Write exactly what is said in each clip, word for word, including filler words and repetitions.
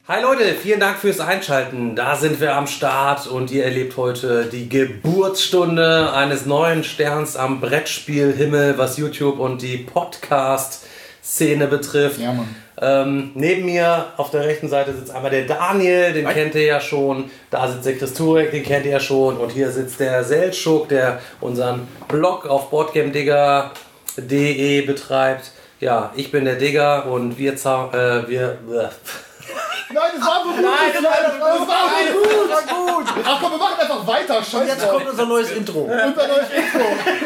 Hi Leute, vielen Dank fürs Einschalten. Da sind wir am Start und ihr erlebt heute die Geburtsstunde eines neuen Sterns am Brettspielhimmel, was YouTube und die Podcast-Szene betrifft. Ja, Mann. Ähm, neben mir auf der rechten Seite sitzt einmal der Daniel, den Hi. kennt ihr ja schon. Da sitzt der Chris Turek, den kennt ihr ja schon. Und hier sitzt der Seltschuk, der unseren Blog auf boardgamedigger punkt de betreibt. Ja, ich bin der Digger und wir... Äh, wir Nein, das war so gut! Nein, das war, das war, das war so gut! Das war gut! Ach komm, wir machen einfach weiter, scheiße! Und jetzt kommt unser neues Intro. Unser neues Intro!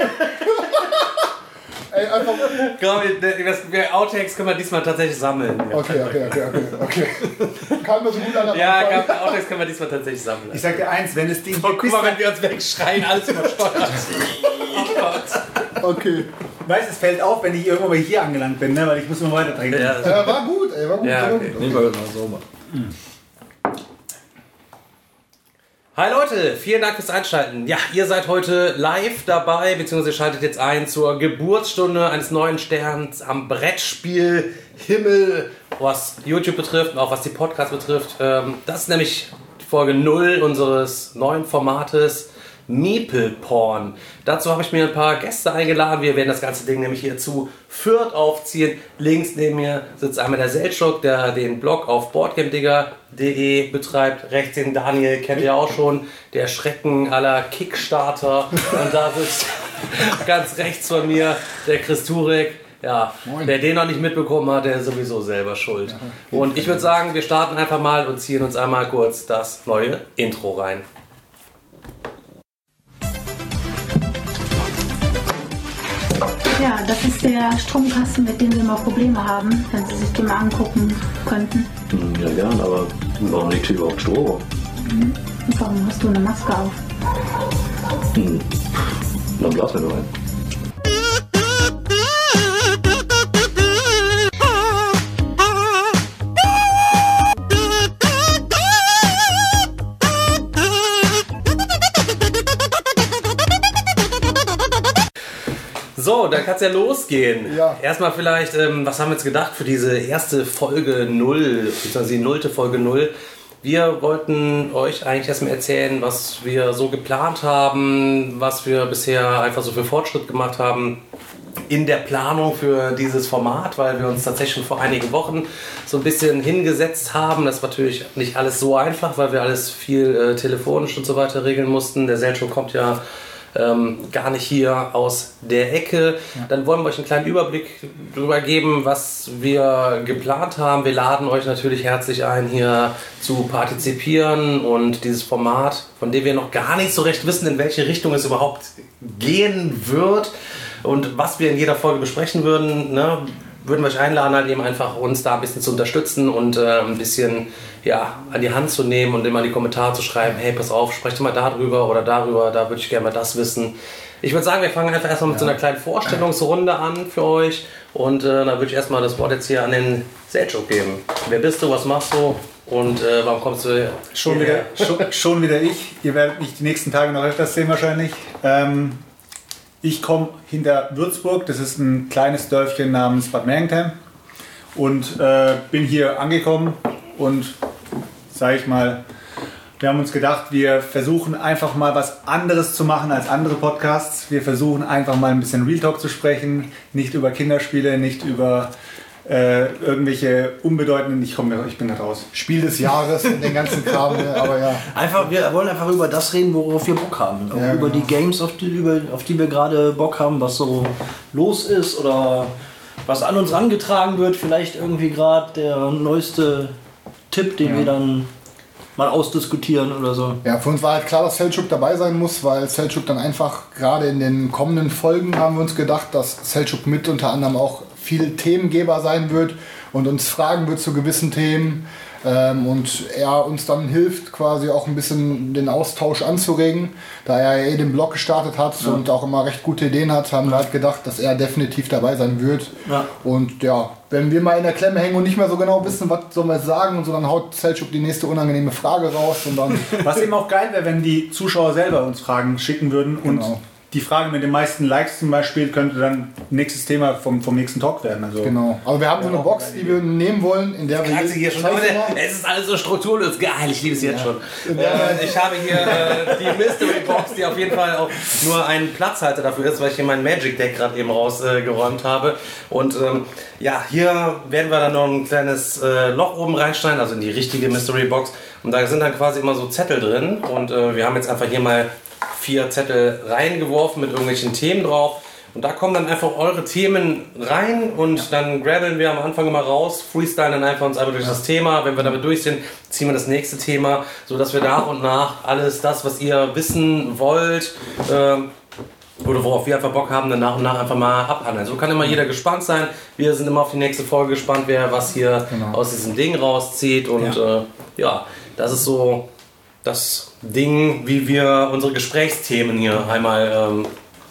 Ey, einfach... Komm, wir Outtakes können wir diesmal tatsächlich sammeln. Okay, okay, okay, okay, okay. Kam mir so gut an der Ja, kann, Outtakes können wir diesmal tatsächlich sammeln. Ich sag dir eins, wenn es Ding... Oh, guck mal, wenn wir uns wegschreien, alles übersteuert. Oh Gott. Okay. Weißt du, es fällt auf, wenn ich irgendwann mal hier angelangt bin, ne? Weil ich muss immer weiter trinken. Ja, ja, war gut, ey, war gut. Ja, okay. Okay. Nehmen wir das mal sauber. Mhm. Hi Leute, vielen Dank fürs Einschalten. Ja, ihr seid heute live dabei, beziehungsweise schaltet jetzt ein zur Geburtsstunde eines neuen Sterns am Brettspielhimmel, was YouTube betrifft und auch was die Podcasts betrifft. Das ist nämlich Folge null unseres neuen Formates Meeple Porn. Dazu habe ich mir ein paar Gäste eingeladen. Wir werden das ganze Ding nämlich hier zu Fürth aufziehen. Links neben mir sitzt einmal der Seltschuk, der den Blog auf boardgamedigger punkt de betreibt. Rechts den Daniel, kennt ihr auch schon, der Schrecken aller Kickstarter. Und da sitzt ganz rechts von mir der Chris Turek. Ja, Moin. Wer den noch nicht mitbekommen hat, der ist sowieso selber schuld. Und ich würde sagen, wir starten einfach mal und ziehen uns einmal kurz das neue Intro rein. Ja, das ist der Stromkasten, mit dem wir mal Probleme haben, wenn Sie sich den mal angucken könnten. Ja, gern, aber warum liegt hier überhaupt Strom? Mhm. Und warum hast du eine Maske auf? Hm. Dann blasen wir nur ein. So, dann kann es ja losgehen. Ja. Erstmal vielleicht, ähm, was haben wir jetzt gedacht für diese erste Folge null, beziehungsweise die nullte Folge null. Wir wollten euch eigentlich erstmal erzählen, was wir so geplant haben, was wir bisher einfach so für Fortschritt gemacht haben in der Planung für dieses Format, weil wir uns tatsächlich schon vor einigen Wochen so ein bisschen hingesetzt haben. Das war natürlich nicht alles so einfach, weil wir alles viel äh, telefonisch und so weiter regeln mussten. Der Seltschuk kommt ja Ähm, gar nicht hier aus der Ecke. Ja. Dann wollen wir euch einen kleinen Überblick darüber geben, was wir geplant haben. Wir laden euch natürlich herzlich ein, hier zu partizipieren und dieses Format, von dem wir noch gar nicht so recht wissen, in welche Richtung es überhaupt gehen wird und was wir in jeder Folge besprechen würden, ne, würden wir euch einladen, halt eben einfach uns da ein bisschen zu unterstützen und äh, ein bisschen ja, an die Hand zu nehmen und immer in die Kommentare zu schreiben, hey, pass auf, sprecht mal darüber oder darüber, da würde ich gerne mal das wissen. Ich würde sagen, wir fangen einfach erstmal mit ja. so einer kleinen Vorstellungsrunde an für euch und äh, dann würde ich erstmal das Wort jetzt hier an den Seltschuk geben. Wer bist du, was machst du und äh, warum kommst du her? Schon wieder, schon, schon wieder ich. Ihr werdet mich die nächsten Tage noch öfters sehen wahrscheinlich. Ähm, ich komme hinter Würzburg, das ist ein kleines Dörfchen namens Bad Mergentheim und äh, bin hier angekommen und sage ich mal, wir haben uns gedacht, wir versuchen einfach mal was anderes zu machen als andere Podcasts. Wir versuchen einfach mal ein bisschen Real Talk zu sprechen, nicht über Kinderspiele, nicht über äh, irgendwelche unbedeutenden, ich komme, ich bin da raus. Spiel des Jahres und den ganzen Kram, aber ja. Einfach, wir wollen einfach über das reden, worauf wir Bock haben. Ja, über genau. die Games, auf die, über, auf die wir gerade Bock haben, was so los ist oder was an uns rangetragen wird. Vielleicht irgendwie gerade der neueste Tipp, den ja. wir dann mal ausdiskutieren oder so. Ja, für uns war halt klar, dass Seltschuk dabei sein muss, weil Seltschuk dann einfach, gerade in den kommenden Folgen haben wir uns gedacht, dass Seltschuk mit unter anderem auch viel Themengeber sein wird und uns fragen wird zu gewissen Themen ähm, und er uns dann hilft, quasi auch ein bisschen den Austausch anzuregen. Da er ja eh den Blog gestartet hat ja. und auch immer recht gute Ideen hat, haben wir halt gedacht, dass er definitiv dabei sein wird. Ja. Und ja, wenn wir mal in der Klemme hängen und nicht mehr so genau wissen, was sollen wir jetzt sagen und so, dann haut Seltschuk die nächste unangenehme Frage raus und dann... Was eben auch geil wäre, wenn die Zuschauer selber uns Fragen schicken würden und genau. die Frage mit den meisten Likes zum Beispiel könnte dann nächstes Thema vom, vom nächsten Talk werden. Also genau. Also wir haben so eine Box, die wir nehmen wollen, in der wir... Hier schon Leute, es ist alles so strukturlos. Geil, ich liebe es jetzt ja. schon. Äh, ich habe hier äh, die Mystery Box, die auf jeden Fall auch nur ein Platzhalter dafür ist, weil ich hier mein Magic Deck gerade eben rausgeräumt äh, habe. Und ähm, ja, hier werden wir dann noch ein kleines äh, Loch oben reinschneiden, also in die richtige Mystery Box. Und da sind dann quasi immer so Zettel drin. Und äh, wir haben jetzt einfach hier mal vier Zettel reingeworfen mit irgendwelchen Themen drauf. Und da kommen dann einfach eure Themen rein und dann grabbeln wir am Anfang immer raus, freestylen dann einfach uns einfach durch das Thema. Wenn wir damit durch sind, ziehen wir das nächste Thema, sodass wir nach und nach alles das, was ihr wissen wollt, äh, oder worauf wir einfach Bock haben, dann nach und nach einfach mal abhandeln. So kann immer jeder gespannt sein. Wir sind immer auf die nächste Folge gespannt, wer was hier genau. aus diesem Ding rauszieht. Und ja, äh, ja das ist so das Ding, wie wir unsere Gesprächsthemen hier einmal ähm,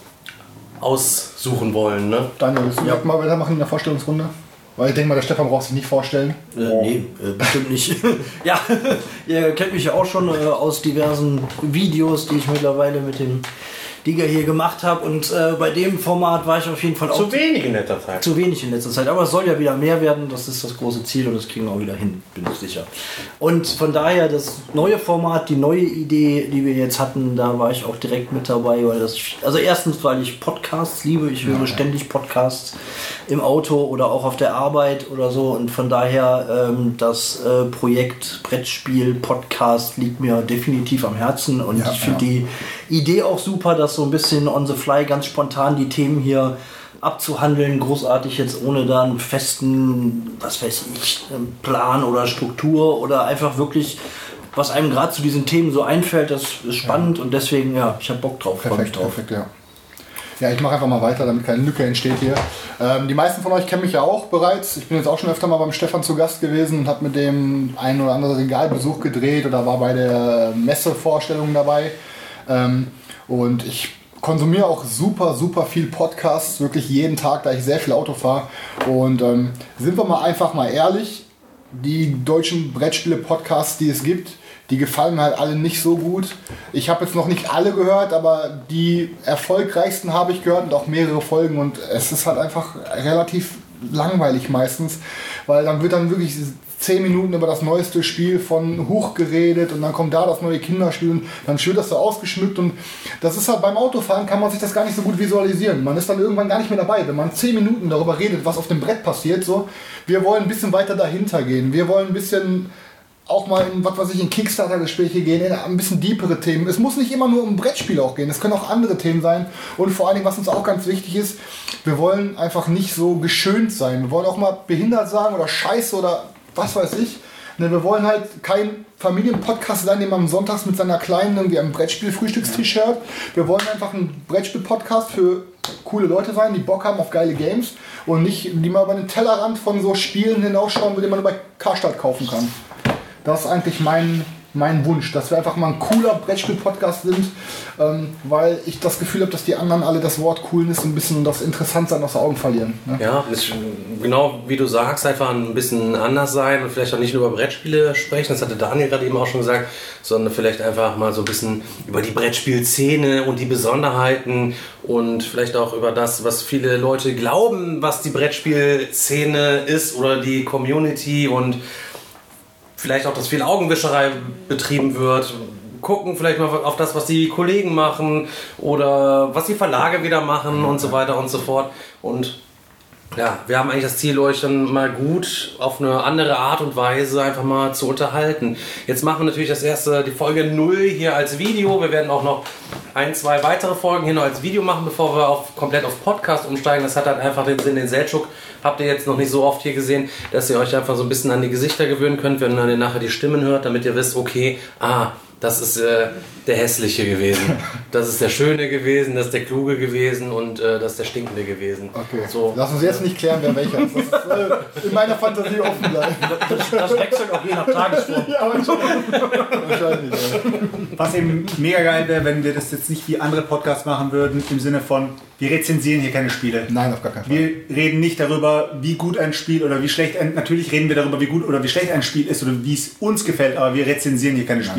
aussuchen wollen. Ne? Daniel, willst du ja. mal weitermachen in der Vorstellungsrunde? Weil ich denke mal, der Stefan braucht sich nicht vorstellen. Äh, nee, äh, bestimmt nicht. Ja, ihr kennt mich ja auch schon äh, aus diversen Videos, die ich mittlerweile mit dem Digger hier gemacht habe. Und äh, bei dem Format war ich auf jeden Fall auch... Zu wenig in letzter Zeit. Zu wenig in letzter Zeit. Aber es soll ja wieder mehr werden. Das ist das große Ziel und das kriegen wir auch wieder hin, bin ich sicher. Und von daher das neue Format, die neue Idee, die wir jetzt hatten, da war ich auch direkt mit dabei. Weil das, also erstens, weil ich Podcasts liebe. Ich höre ja, ständig Podcasts im Auto oder auch auf der Arbeit oder so. Und von daher ähm, das äh, Projekt Brettspiel Podcast liegt mir definitiv am Herzen. Und ja, ich finde ja. die Idee auch super, dass so ein bisschen on the fly, ganz spontan die Themen hier abzuhandeln, großartig jetzt ohne da einen festen, was weiß ich, Plan oder Struktur oder einfach wirklich, was einem gerade zu diesen Themen so einfällt, das ist spannend ja. und deswegen, ja, ich habe Bock drauf. Perfekt, drauf. perfekt, ja. Ja, ich mache einfach mal weiter, damit keine Lücke entsteht hier. Ähm, die meisten von euch kennen mich ja auch bereits. Ich bin jetzt auch schon öfter mal beim Stefan zu Gast gewesen und habe mit dem einen oder anderen Regalbesuch gedreht oder war bei der Messevorstellung dabei. Ähm, und ich konsumiere auch super, super viel Podcasts, wirklich jeden Tag, da ich sehr viel Auto fahre. Und ähm, sind wir mal einfach mal ehrlich, die deutschen Brettspiele-Podcasts, die es gibt, die gefallen mir halt alle nicht so gut. Ich habe jetzt noch nicht alle gehört, aber die erfolgreichsten habe ich gehört und auch mehrere Folgen. Und es ist halt einfach relativ langweilig meistens, weil dann wird dann wirklich zehn Minuten über das neueste Spiel von Huch geredet und dann kommt da das neue Kinderspiel und dann wird das so ausgeschmückt und das ist halt beim Autofahren, kann man sich das gar nicht so gut visualisieren. Man ist dann irgendwann gar nicht mehr dabei, wenn man zehn Minuten darüber redet, was auf dem Brett passiert. So, wir wollen ein bisschen weiter dahinter gehen. Wir wollen ein bisschen auch mal in, was weiß ich, in Kickstarter-Gespräche gehen, in ein bisschen deepere Themen. Es muss nicht immer nur um Brettspiele auch gehen, es können auch andere Themen sein. Und vor allen Dingen, was uns auch ganz wichtig ist, wir wollen einfach nicht so geschönt sein. Wir wollen auch mal behindert sagen oder Scheiße oder was weiß ich. Ne, wir wollen halt kein Familienpodcast sein, den man sonntags mit seiner Kleinen irgendwie am Brettspiel-Frühstückstisch hört. Wir wollen einfach ein Brettspiel-Podcast für coole Leute sein, die Bock haben auf geile Games und nicht, die mal über den Tellerrand von so Spielen hinausschauen, die man nur bei Karstadt kaufen kann. Das ist eigentlich mein, mein Wunsch, dass wir einfach mal ein cooler Brettspiel-Podcast sind, ähm, weil ich das Gefühl habe, dass die anderen alle das Wort Coolness ein bisschen das Interessantsein aus den Augen verlieren. Ne? Ja, ist genau wie du sagst, einfach ein bisschen anders sein und vielleicht auch nicht nur über Brettspiele sprechen, das hatte Daniel gerade eben auch schon gesagt, sondern vielleicht einfach mal so ein bisschen über die Brettspielszene und die Besonderheiten und vielleicht auch über das, was viele Leute glauben, was die Brettspielszene ist oder die Community und vielleicht auch, dass viel Augenwischerei betrieben wird. Gucken vielleicht mal auf das, was die Kollegen machen oder was die Verlage wieder machen und so weiter und so fort. Und ja, wir haben eigentlich das Ziel, euch dann mal gut auf eine andere Art und Weise einfach mal zu unterhalten. Jetzt machen wir natürlich das erste, die Folge null hier als Video. Wir werden auch noch ein, zwei weitere Folgen hier noch als Video machen, bevor wir auf, komplett auf Podcast umsteigen. Das hat halt einfach den Sinn, den Selçuk habt ihr jetzt noch nicht so oft hier gesehen, dass ihr euch einfach so ein bisschen an die Gesichter gewöhnen könnt, wenn ihr nachher die Stimmen hört, damit ihr wisst, okay, ah, das ist äh, der Hässliche gewesen, das ist der Schöne gewesen, das ist der Kluge gewesen und äh, das ist der Stinkende gewesen. Okay, so. Lass uns jetzt nicht klären, wer welcher ist. Das ist äh, in meiner Fantasie offen bleiben. Das, das wechselt auch je nach Tagesform. Ja, wahrscheinlich. Ja. Was eben mega geil wäre, wenn wir das jetzt nicht wie andere Podcasts machen würden, im Sinne von, wir rezensieren hier keine Spiele. Nein, auf gar keinen Fall. Wir reden nicht darüber, wie gut ein Spiel oder wie schlecht ein... Natürlich reden wir darüber, wie gut oder wie schlecht ein Spiel ist oder wie es uns gefällt, aber wir rezensieren hier keine Spiele. Nein, nein. Also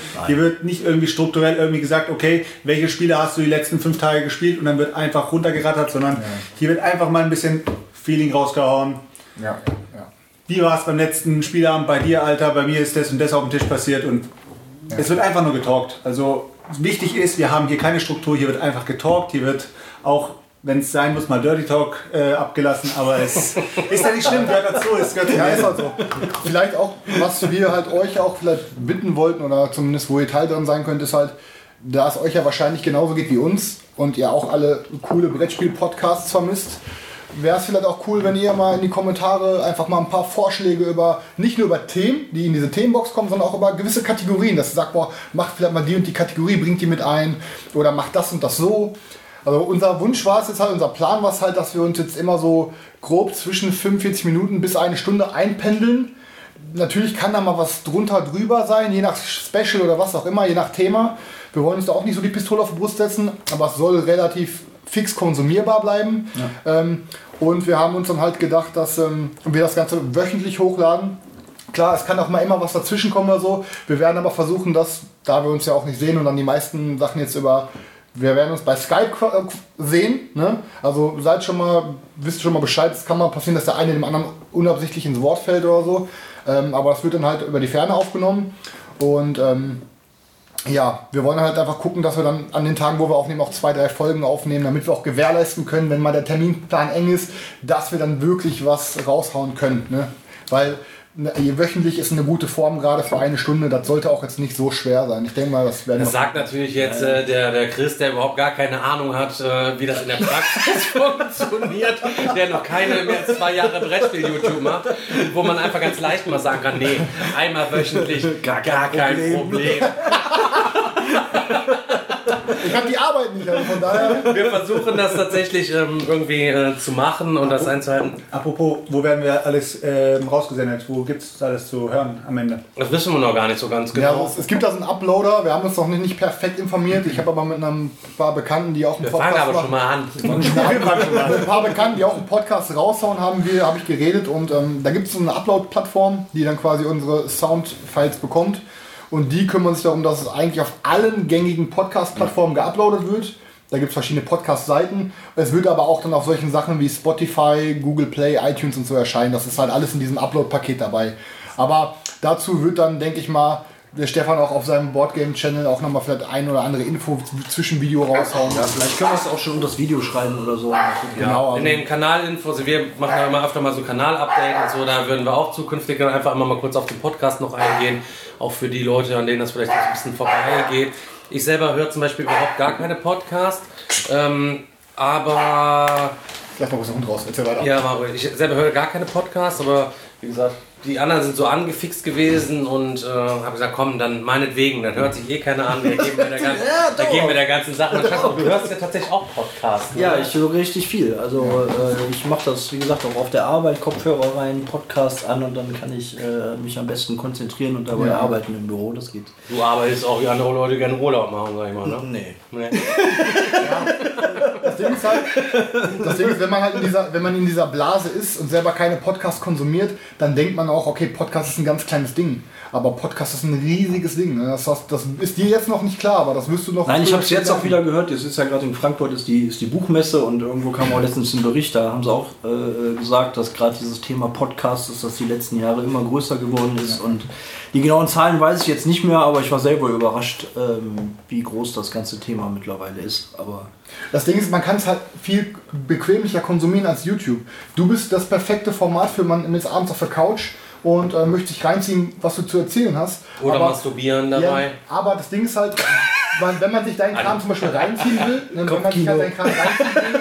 Nein. Hier wird nicht irgendwie strukturell irgendwie gesagt, okay, welche Spiele hast du die letzten fünf Tage gespielt und dann wird einfach runtergerattert, sondern ja. hier wird einfach mal ein bisschen Feeling rausgehauen. Ja, ja. Wie war es beim letzten Spielabend bei dir, Alter? Bei mir ist das und das auf dem Tisch passiert und ja. es wird einfach nur getalkt. Also wichtig ist, wir haben hier keine Struktur, hier wird einfach getalkt, hier wird auch, wenn es sein muss, mal Dirty Talk äh, abgelassen, aber es ist ja nicht schlimm, gehört dazu. Es gehört ja, ist halt so. Vielleicht auch, was wir halt euch auch vielleicht bitten wollten oder zumindest wo ihr Teil drin sein könnt, ist halt, da es euch ja wahrscheinlich genauso geht wie uns und ihr auch alle coole Brettspiel-Podcasts vermisst, wäre es vielleicht auch cool, wenn ihr mal in die Kommentare einfach mal ein paar Vorschläge über, nicht nur über Themen, die in diese Themenbox kommen, sondern auch über gewisse Kategorien, dass ihr sagt, boah, macht vielleicht mal die und die Kategorie, bringt die mit ein oder macht das und das so. Also unser Wunsch war es jetzt halt, unser Plan war es halt, dass wir uns jetzt immer so grob zwischen fünfundvierzig Minuten bis eine Stunde einpendeln. Natürlich kann da mal was drunter drüber sein, je nach Special oder was auch immer, je nach Thema. Wir wollen uns da auch nicht so die Pistole auf die Brust setzen, aber es soll relativ fix konsumierbar bleiben. Ja. Ähm, und wir haben uns dann halt gedacht, dass ähm, wir das Ganze wöchentlich hochladen. Klar, es kann auch mal immer was dazwischen kommen oder so. Wir werden aber versuchen, dass, da wir uns ja auch nicht sehen und dann die meisten Sachen jetzt über... Wir werden uns bei Skype sehen, ne? Also seid schon mal, wisst schon mal Bescheid, es kann mal passieren, dass der eine dem anderen unabsichtlich ins Wort fällt oder so. Ähm, aber das wird dann halt über die Ferne aufgenommen. Und ähm, ja, wir wollen halt einfach gucken, dass wir dann an den Tagen, wo wir aufnehmen, auch zwei, drei Folgen aufnehmen, damit wir auch gewährleisten können, wenn mal der Terminplan eng ist, dass wir dann wirklich was raushauen können. Ne? Weil wöchentlich ist eine gute Form, gerade für eine Stunde. Das sollte auch jetzt nicht so schwer sein. Ich denke mal, das werden. Das sagt natürlich jetzt äh, der, der Chris, der überhaupt gar keine Ahnung hat, äh, wie das in der Praxis funktioniert, der noch keine mehr als zwei Jahre Brettspiel-YouTube macht, wo man einfach ganz leicht mal sagen kann, nee, einmal wöchentlich, gar, gar kein Problem. Problem. Ich habe die Arbeit nicht, also von daher. Wir versuchen das tatsächlich ähm, irgendwie äh, zu machen und das einzuhalten. Apropos, wo werden wir alles äh, rausgesendet? Wo gibt es alles zu hören am Ende? Das wissen wir noch gar nicht so ganz genau. Ja, es, es gibt da so einen Uploader, wir haben uns noch nicht, nicht perfekt informiert. Ich habe aber mit einem paar Bekannten, die auch einen wir Podcast fangen aber schon mal an. Mit ein paar Bekannten, die auch einen Podcast raushauen, haben wir, habe ich geredet und ähm, da gibt es so eine Upload-Plattform, die dann quasi unsere Sound-Files bekommt. Und die kümmern sich darum, dass es eigentlich auf allen gängigen Podcast-Plattformen geuploadet wird. Da gibt es verschiedene Podcast-Seiten. Es wird aber auch dann auf solchen Sachen wie Spotify, Google Play, iTunes und so erscheinen. Das ist halt alles in diesem Upload-Paket dabei. Aber dazu wird dann, denke ich mal, der Stefan auch auf seinem Boardgame-Channel auch nochmal vielleicht ein oder andere Info zwischen Video raushauen. Ja, vielleicht können wir es auch schon unter das Video schreiben oder so. Ja, genau. Also in den Kanalinfos, wir machen ja immer öfter mal so Kanal-Update und so, da würden wir auch zukünftig dann einfach immer mal kurz auf den Podcast noch eingehen. Auch für die Leute, an denen das vielleicht ein bisschen vorbeigeht. Ich selber höre zum Beispiel überhaupt gar keine Podcasts, ähm, aber... Lass mal was Hund raus, erzähl weiter. Ja, Mario, ich selber höre gar keine Podcasts, aber wie gesagt, die anderen sind so angefixt gewesen und äh, habe gesagt, komm, dann meinetwegen, dann hört sich eh keiner an, wir geben mir der ganzen, ja, da geben wir der ganzen Sache. Du hörst ja tatsächlich auch Podcasts. Ne? Ja, ich höre richtig viel. Also äh, ich mache das, wie gesagt, auch auf der Arbeit, Kopfhörer rein, Podcast an und dann kann ich äh, mich am besten konzentrieren und dabei ja. arbeiten im Büro, das geht. Du arbeitest auch, wie andere Leute gerne Urlaub machen, sag ich mal, ne? Nee. nee. Ja. Das Ding ist halt, das Ding ist, wenn man halt in dieser, wenn man in dieser Blase ist und selber keine Podcasts konsumiert, dann denkt man auch, okay, Podcast ist ein ganz kleines Ding. Aber Podcast ist ein riesiges Ding. Das, das ist dir jetzt noch nicht klar, aber das wirst du noch... Nein, ich habe es jetzt auch wieder gehört. Jetzt ist ja gerade in Frankfurt ist die, ist die Buchmesse und irgendwo kam auch letztens ein Bericht, da haben sie auch äh, gesagt, dass gerade dieses Thema Podcast ist, das die letzten Jahre immer größer geworden ist. Ja. Und die genauen Zahlen weiß ich jetzt nicht mehr, aber ich war selber überrascht, ähm, wie groß das ganze Thema mittlerweile ist. Aber das Ding ist, man kann es halt viel bequemlicher konsumieren als YouTube. Du bist das perfekte Format für man ist abends auf der Couch und äh, möchte sich reinziehen, was du zu erzählen hast. Oder aber, masturbieren dabei. Ja, aber das Ding ist halt, man, wenn man sich deinen Kram zum Beispiel reinziehen will, ne, wenn man sich halt deinen Kram reinziehen will,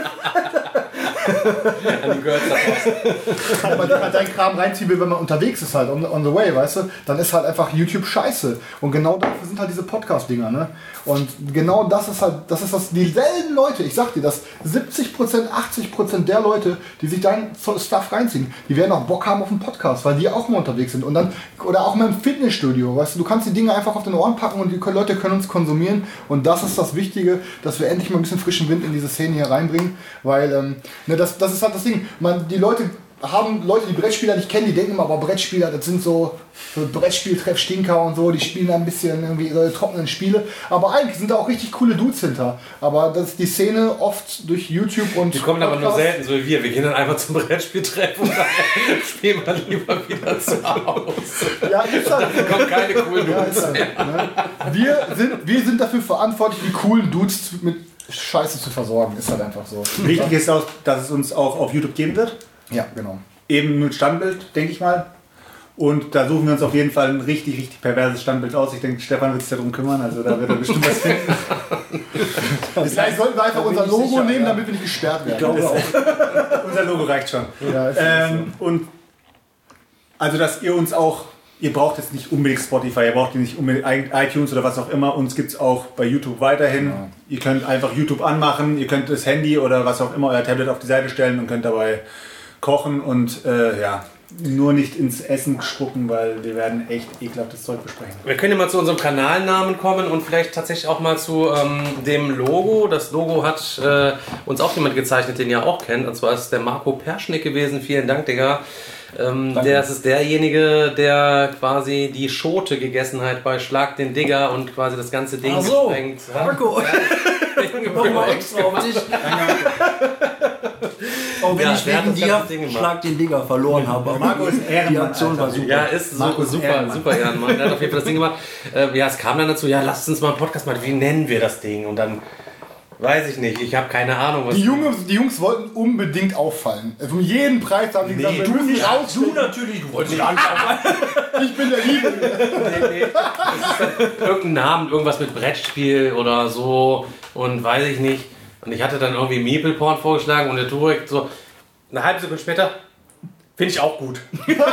wenn man sich halt deinen Kram reinziehen will, wenn man unterwegs ist halt, on, on the way, weißt du, dann ist halt einfach YouTube scheiße. Und genau dafür sind halt diese Podcast-Dinger, ne? Und genau das ist halt, das ist das, dieselben Leute, ich sag dir, dass siebzig Prozent, achtzig Prozent der Leute, die sich dein Stuff reinziehen, die werden auch Bock haben auf einen Podcast, weil die auch mal unterwegs sind. Und dann, oder auch mal im Fitnessstudio, weißt du, du kannst die Dinge einfach auf den Ohren packen und die Leute können uns konsumieren. Und das ist das Wichtige, dass wir endlich mal ein bisschen frischen Wind in diese Szene hier reinbringen, weil, ähm, ne, das, das ist halt das Ding. Man, die Leute haben Leute, die Brettspieler nicht kennen, die denken immer, aber Brettspieler, das sind so, so Brettspieltreff-Stinker und so, die spielen ein bisschen irgendwie ihre trockenen Spiele. Aber eigentlich sind da auch richtig coole Dudes hinter. Aber das ist die Szene oft durch YouTube und Die kommen aber nur Podcasts. selten, so wie wir. Wir gehen dann einfach zum Brettspieltreffen und dann spielen wir lieber wieder zu Hause. Ja, ist halt Da kommen keine coolen Ja, Dudes ist halt, ne? wir, sind, wir sind dafür verantwortlich, die coolen Dudes mit Scheiße zu versorgen. Ist halt einfach so. Wichtig ist auch, dass es uns auch auf YouTube geben wird. Ja, genau. Eben mit Standbild, denke ich mal. Und da suchen wir uns auf jeden Fall ein richtig, richtig perverses Standbild aus. Ich denke, Stefan wird sich darum kümmern, also da wird er bestimmt was finden. Vielleicht sollten wir einfach bin unser ich Logo sicher, nehmen, ja. damit wir nicht gesperrt werden. Ich glaube auch. Unser Logo reicht schon. Ja, ist Ähm, und also, dass ihr uns auch, ihr braucht jetzt nicht unbedingt Spotify, ihr braucht nicht unbedingt iTunes oder was auch immer. Uns gibt es auch bei YouTube weiterhin. Ja. Ihr könnt einfach YouTube anmachen, ihr könnt das Handy oder was auch immer, euer Tablet auf die Seite stellen und könnt dabei kochen und äh, ja, nur nicht ins Essen spucken, weil wir werden echt ekelhaftes Zeug besprechen. Wir können ja mal zu unserem Kanalnamen kommen und vielleicht tatsächlich auch mal zu ähm, dem Logo. Das Logo hat äh, uns auch jemand gezeichnet, den ihr auch kennt. Und zwar ist es der Marco Perschnick gewesen. Vielen Dank, Digga. Ähm, der das ist derjenige, der quasi die Schote gegessen hat bei Schlag den Digger und quasi das ganze Ding Ach so, gesprengt hat. Marco. Nochmal extra auf dich. Auch wenn Ja, ich der hat wegen das dir ganze Ding gemacht. Schlag den Digger verloren habe. Aber Marco ist ein Ehrenmann, die Aktion war Alter. super. Ja, ist Marco so, ist super, Ehrenmann. super, Ehrenmann. Der hat auf jeden Fall das Ding gemacht. Äh, ja, es kam dann dazu, ja, lasst uns mal einen Podcast machen. Wie nennen wir das Ding? Und dann, weiß ich nicht, ich habe keine Ahnung. Was Die Jungs, die Jungs wollten unbedingt auffallen. Also um jeden Preis haben die gesagt, wir müssen nicht. raus. Du natürlich, du wolltest gar nicht Ich bin der Liebe. Nee, nee. Das ist dann irgendein Namen, irgendwas mit Brettspiel oder so und weiß ich nicht. Und ich hatte dann irgendwie Meeple-Porn vorgeschlagen und der Turek so eine halbe Sekunde später, finde ich auch gut.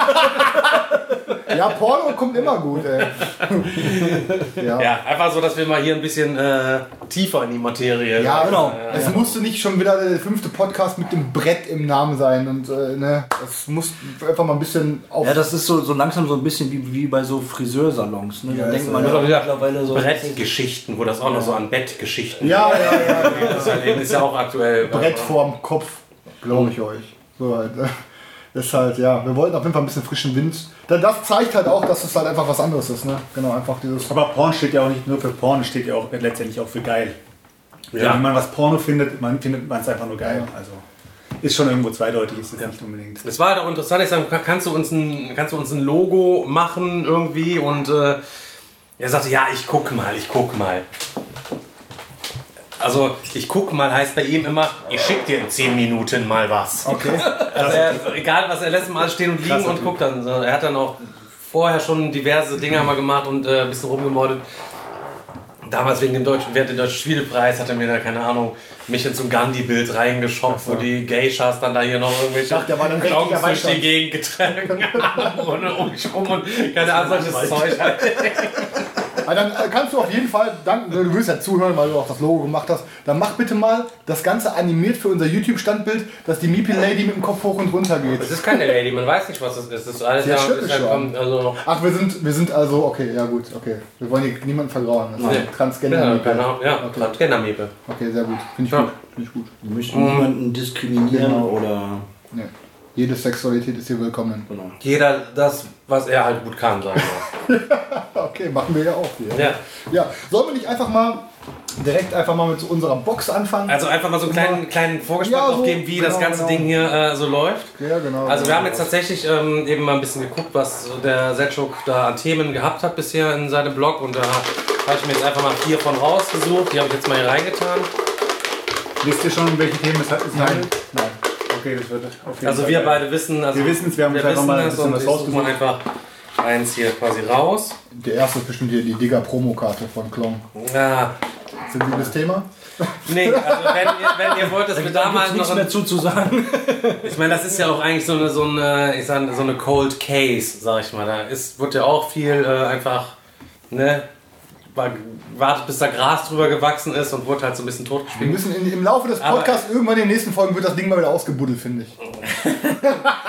Ja, Porno kommt immer gut, ey. Ja. Ja, einfach so, dass wir mal hier ein bisschen äh, tiefer in die Materie. Ja, genau. Äh, Es musste nicht schon wieder der fünfte Podcast mit dem Brett im Namen sein. Und äh, ne, das muss einfach mal ein bisschen auf. Ja, das ist so, so langsam so ein bisschen wie, wie bei so Friseursalons. Ne? Da Ja, denkt ist man so, ja ja. mittlerweile so. Brettgeschichten, wo das auch noch so an Bettgeschichten. ja, ja, ja. Das ist, halt eben, ist ja auch aktuell. Brett vorm Kopf, glaube ich euch. So halt. äh, Das ist halt, ja, wir wollten auf jeden Fall ein bisschen frischen Wind. Denn das zeigt halt auch, dass es halt einfach was anderes ist, ne? Genau, einfach dieses. Aber Porn steht ja auch nicht nur für Porn, steht ja auch letztendlich auch für geil. Ja. Ja. Wenn man was Porno findet, man findet man es einfach nur geil. Ja. Also ist schon irgendwo zweideutig, ist es nicht unbedingt. Es war halt auch interessant, ich sage, kannst du uns ein, kannst du uns ein Logo machen irgendwie? Und äh, er sagte, ja, ich guck mal, ich guck mal. Also, ich guck mal heißt bei ihm immer, ich schick dir in zehn Minuten mal was. Okay. Also er, egal was, er lässt mal alles stehen und liegen Krasser und Typ. guckt dann. So, er hat dann auch vorher schon diverse Dinge mal gemacht und äh, ein bisschen rumgemordet. Damals wegen dem deutschen, während dem deutschen Spielepreis hat er mir da, keine Ahnung, mich in so ein Gandhi-Bild reingeschopft, wo die Geishas dann da hier noch irgendwelche dachte, der war dann Klongs richtiger durch die Weißwein. Gegend getragen haben und um mich rum und keine Ahnung, solches Zeug halt. Also dann äh, kannst du auf jeden Fall, danken, du wirst ja zuhören, weil du auch das Logo gemacht hast, dann mach bitte mal das Ganze animiert für unser YouTube-Standbild, dass die Meeple Lady mit dem Kopf hoch und runter geht. Das ist keine Lady, man weiß nicht, was das ist. Das ist alles Ja, ja, stimmt ist halt, schon. kommt, also, Ach, wir sind, wir sind also, okay, ja gut, okay. Wir wollen hier niemanden vergrauen. Das ist Nee. ein Transgender. ja, Meeple. genau, ja, Okay. Transgender-Meeple. Okay, sehr gut. Finde ich Ja. gut. Finde ich gut. Wir möchten niemanden diskriminieren Genau. oder. Nee. Jede Sexualität ist hier willkommen. Genau. Jeder das, was er halt gut kann, sagen wir. Okay, machen wir ja auch hier. Ja. Ja, sollen wir nicht einfach mal direkt einfach mal mit so unserer Box anfangen? Also einfach mal so einen kleinen, kleinen Vorgeschmack Ja, so, drauf geben, wie das genau, ganze genau. Ding hier äh, so läuft. Ja, genau. Also wir haben jetzt tatsächlich ähm, eben mal ein bisschen geguckt, was der Selçuk da an Themen gehabt hat bisher in seinem Blog und da habe ich mir jetzt einfach mal vier von rausgesucht. Die habe ich jetzt mal hier reingetan. Wisst ihr schon, um welche Themen es hat- es Nein. handelt? Nein. Okay, das wird auf jeden Also Fall wir geil. beide wissen, also Wir wissen's, wir haben uns einfach wissen mal ein das bisschen und was ich suche mal rausgesucht. einfach eins hier quasi raus. Der erste ist bestimmt hier die Digger-Promokarte von Klong. Ja, Sensibles Thema? nee, also wenn ihr, wenn ihr wollt, dass wir Da damals gibt's nichts noch mehr ein, zu, zu sagen. ich meine, das ist ja auch eigentlich so eine, so eine, ich sag, so eine Cold Case, sag ich mal. Da ist, wird ja auch viel äh, einfach, ne, wartet bis da Gras drüber gewachsen ist und wurde halt so ein bisschen Wir totgespielt. müssen in, im Laufe des Aber- Podcasts irgendwann in den nächsten Folgen wird das Ding mal wieder ausgebuddelt, finde ich.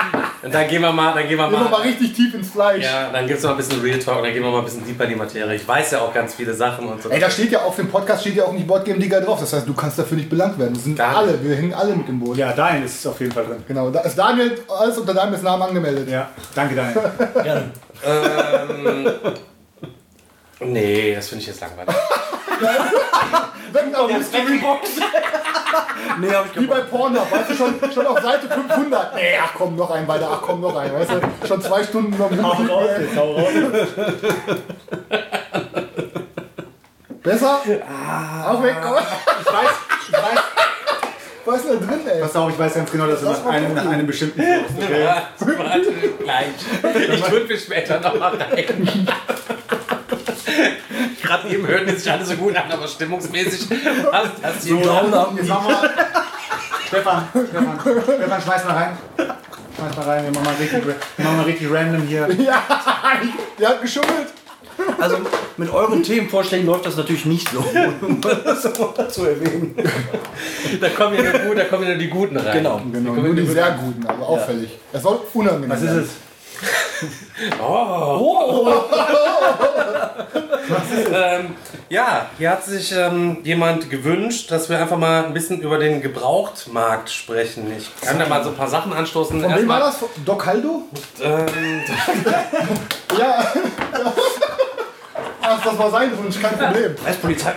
Und dann gehen wir mal, dann gehen wir Gehen wir mal, mal richtig tief ins Fleisch. ja, dann gibt es noch ein bisschen Real Talk und dann gehen wir mal ein bisschen deeper in die Materie. Ich weiß ja auch ganz viele Sachen und so. Ey, da steht ja auf dem Podcast steht ja auch nicht Boardgame Liga drauf. Das heißt, du kannst dafür nicht belangt werden. Das sind Gar alle, wir hängen alle mit dem Boot. Ja, Daniel ist auf jeden Fall drin. Genau, da ist Daniel alles unter Daniels Namen angemeldet. Ja, danke Daniel. Gerne. Ähm, nee, das finde ich jetzt langweilig. Wenn auf Mystery Box. Nee, hab ich Wie bei Pornhub, weißt du, schon, schon auf Seite fünfhundert. Nee, ach komm, noch ein weiter, ach komm, noch ein. Weißt du, schon zwei Stunden noch Hau raus jetzt, hau raus. Besser? Auch weg, komm. Ich weiß, ich weiß, Was ist denn da drin, ey? pass auf, ich weiß ganz genau, dass du nach einem, nach einem bestimmten okay. Warte, gleich. Ich würde mir später noch mal rein. Gerade eben hörten die sich alle so gut an, aber stimmungsmäßig passt das hier. So, jetzt machen wir. Stefan, Stefan, Stefan, schmeiß mal rein. Schmeiß mal rein, wir machen mal richtig, wir machen mal richtig random hier. Ja, der hat geschummelt. Also mit euren Themenvorschlägen läuft das natürlich nicht so, um das mal zu erwähnen. Da kommen ja nur, da kommen ja nur die Guten rein. Genau. Genau, nur die sehr guten, also auffällig. Es soll unangenehm Was ist sein. es? Oh. ähm, ja, hier hat sich ähm, jemand gewünscht, dass wir einfach mal ein bisschen über den Gebrauchtmarkt sprechen. Ich kann da mal so ein paar Sachen anstoßen. Von wem war Erstmal, das? Doc Haldo? ähm, Ja. Ach, das war sein Wunsch, kein Problem. Als Polizei.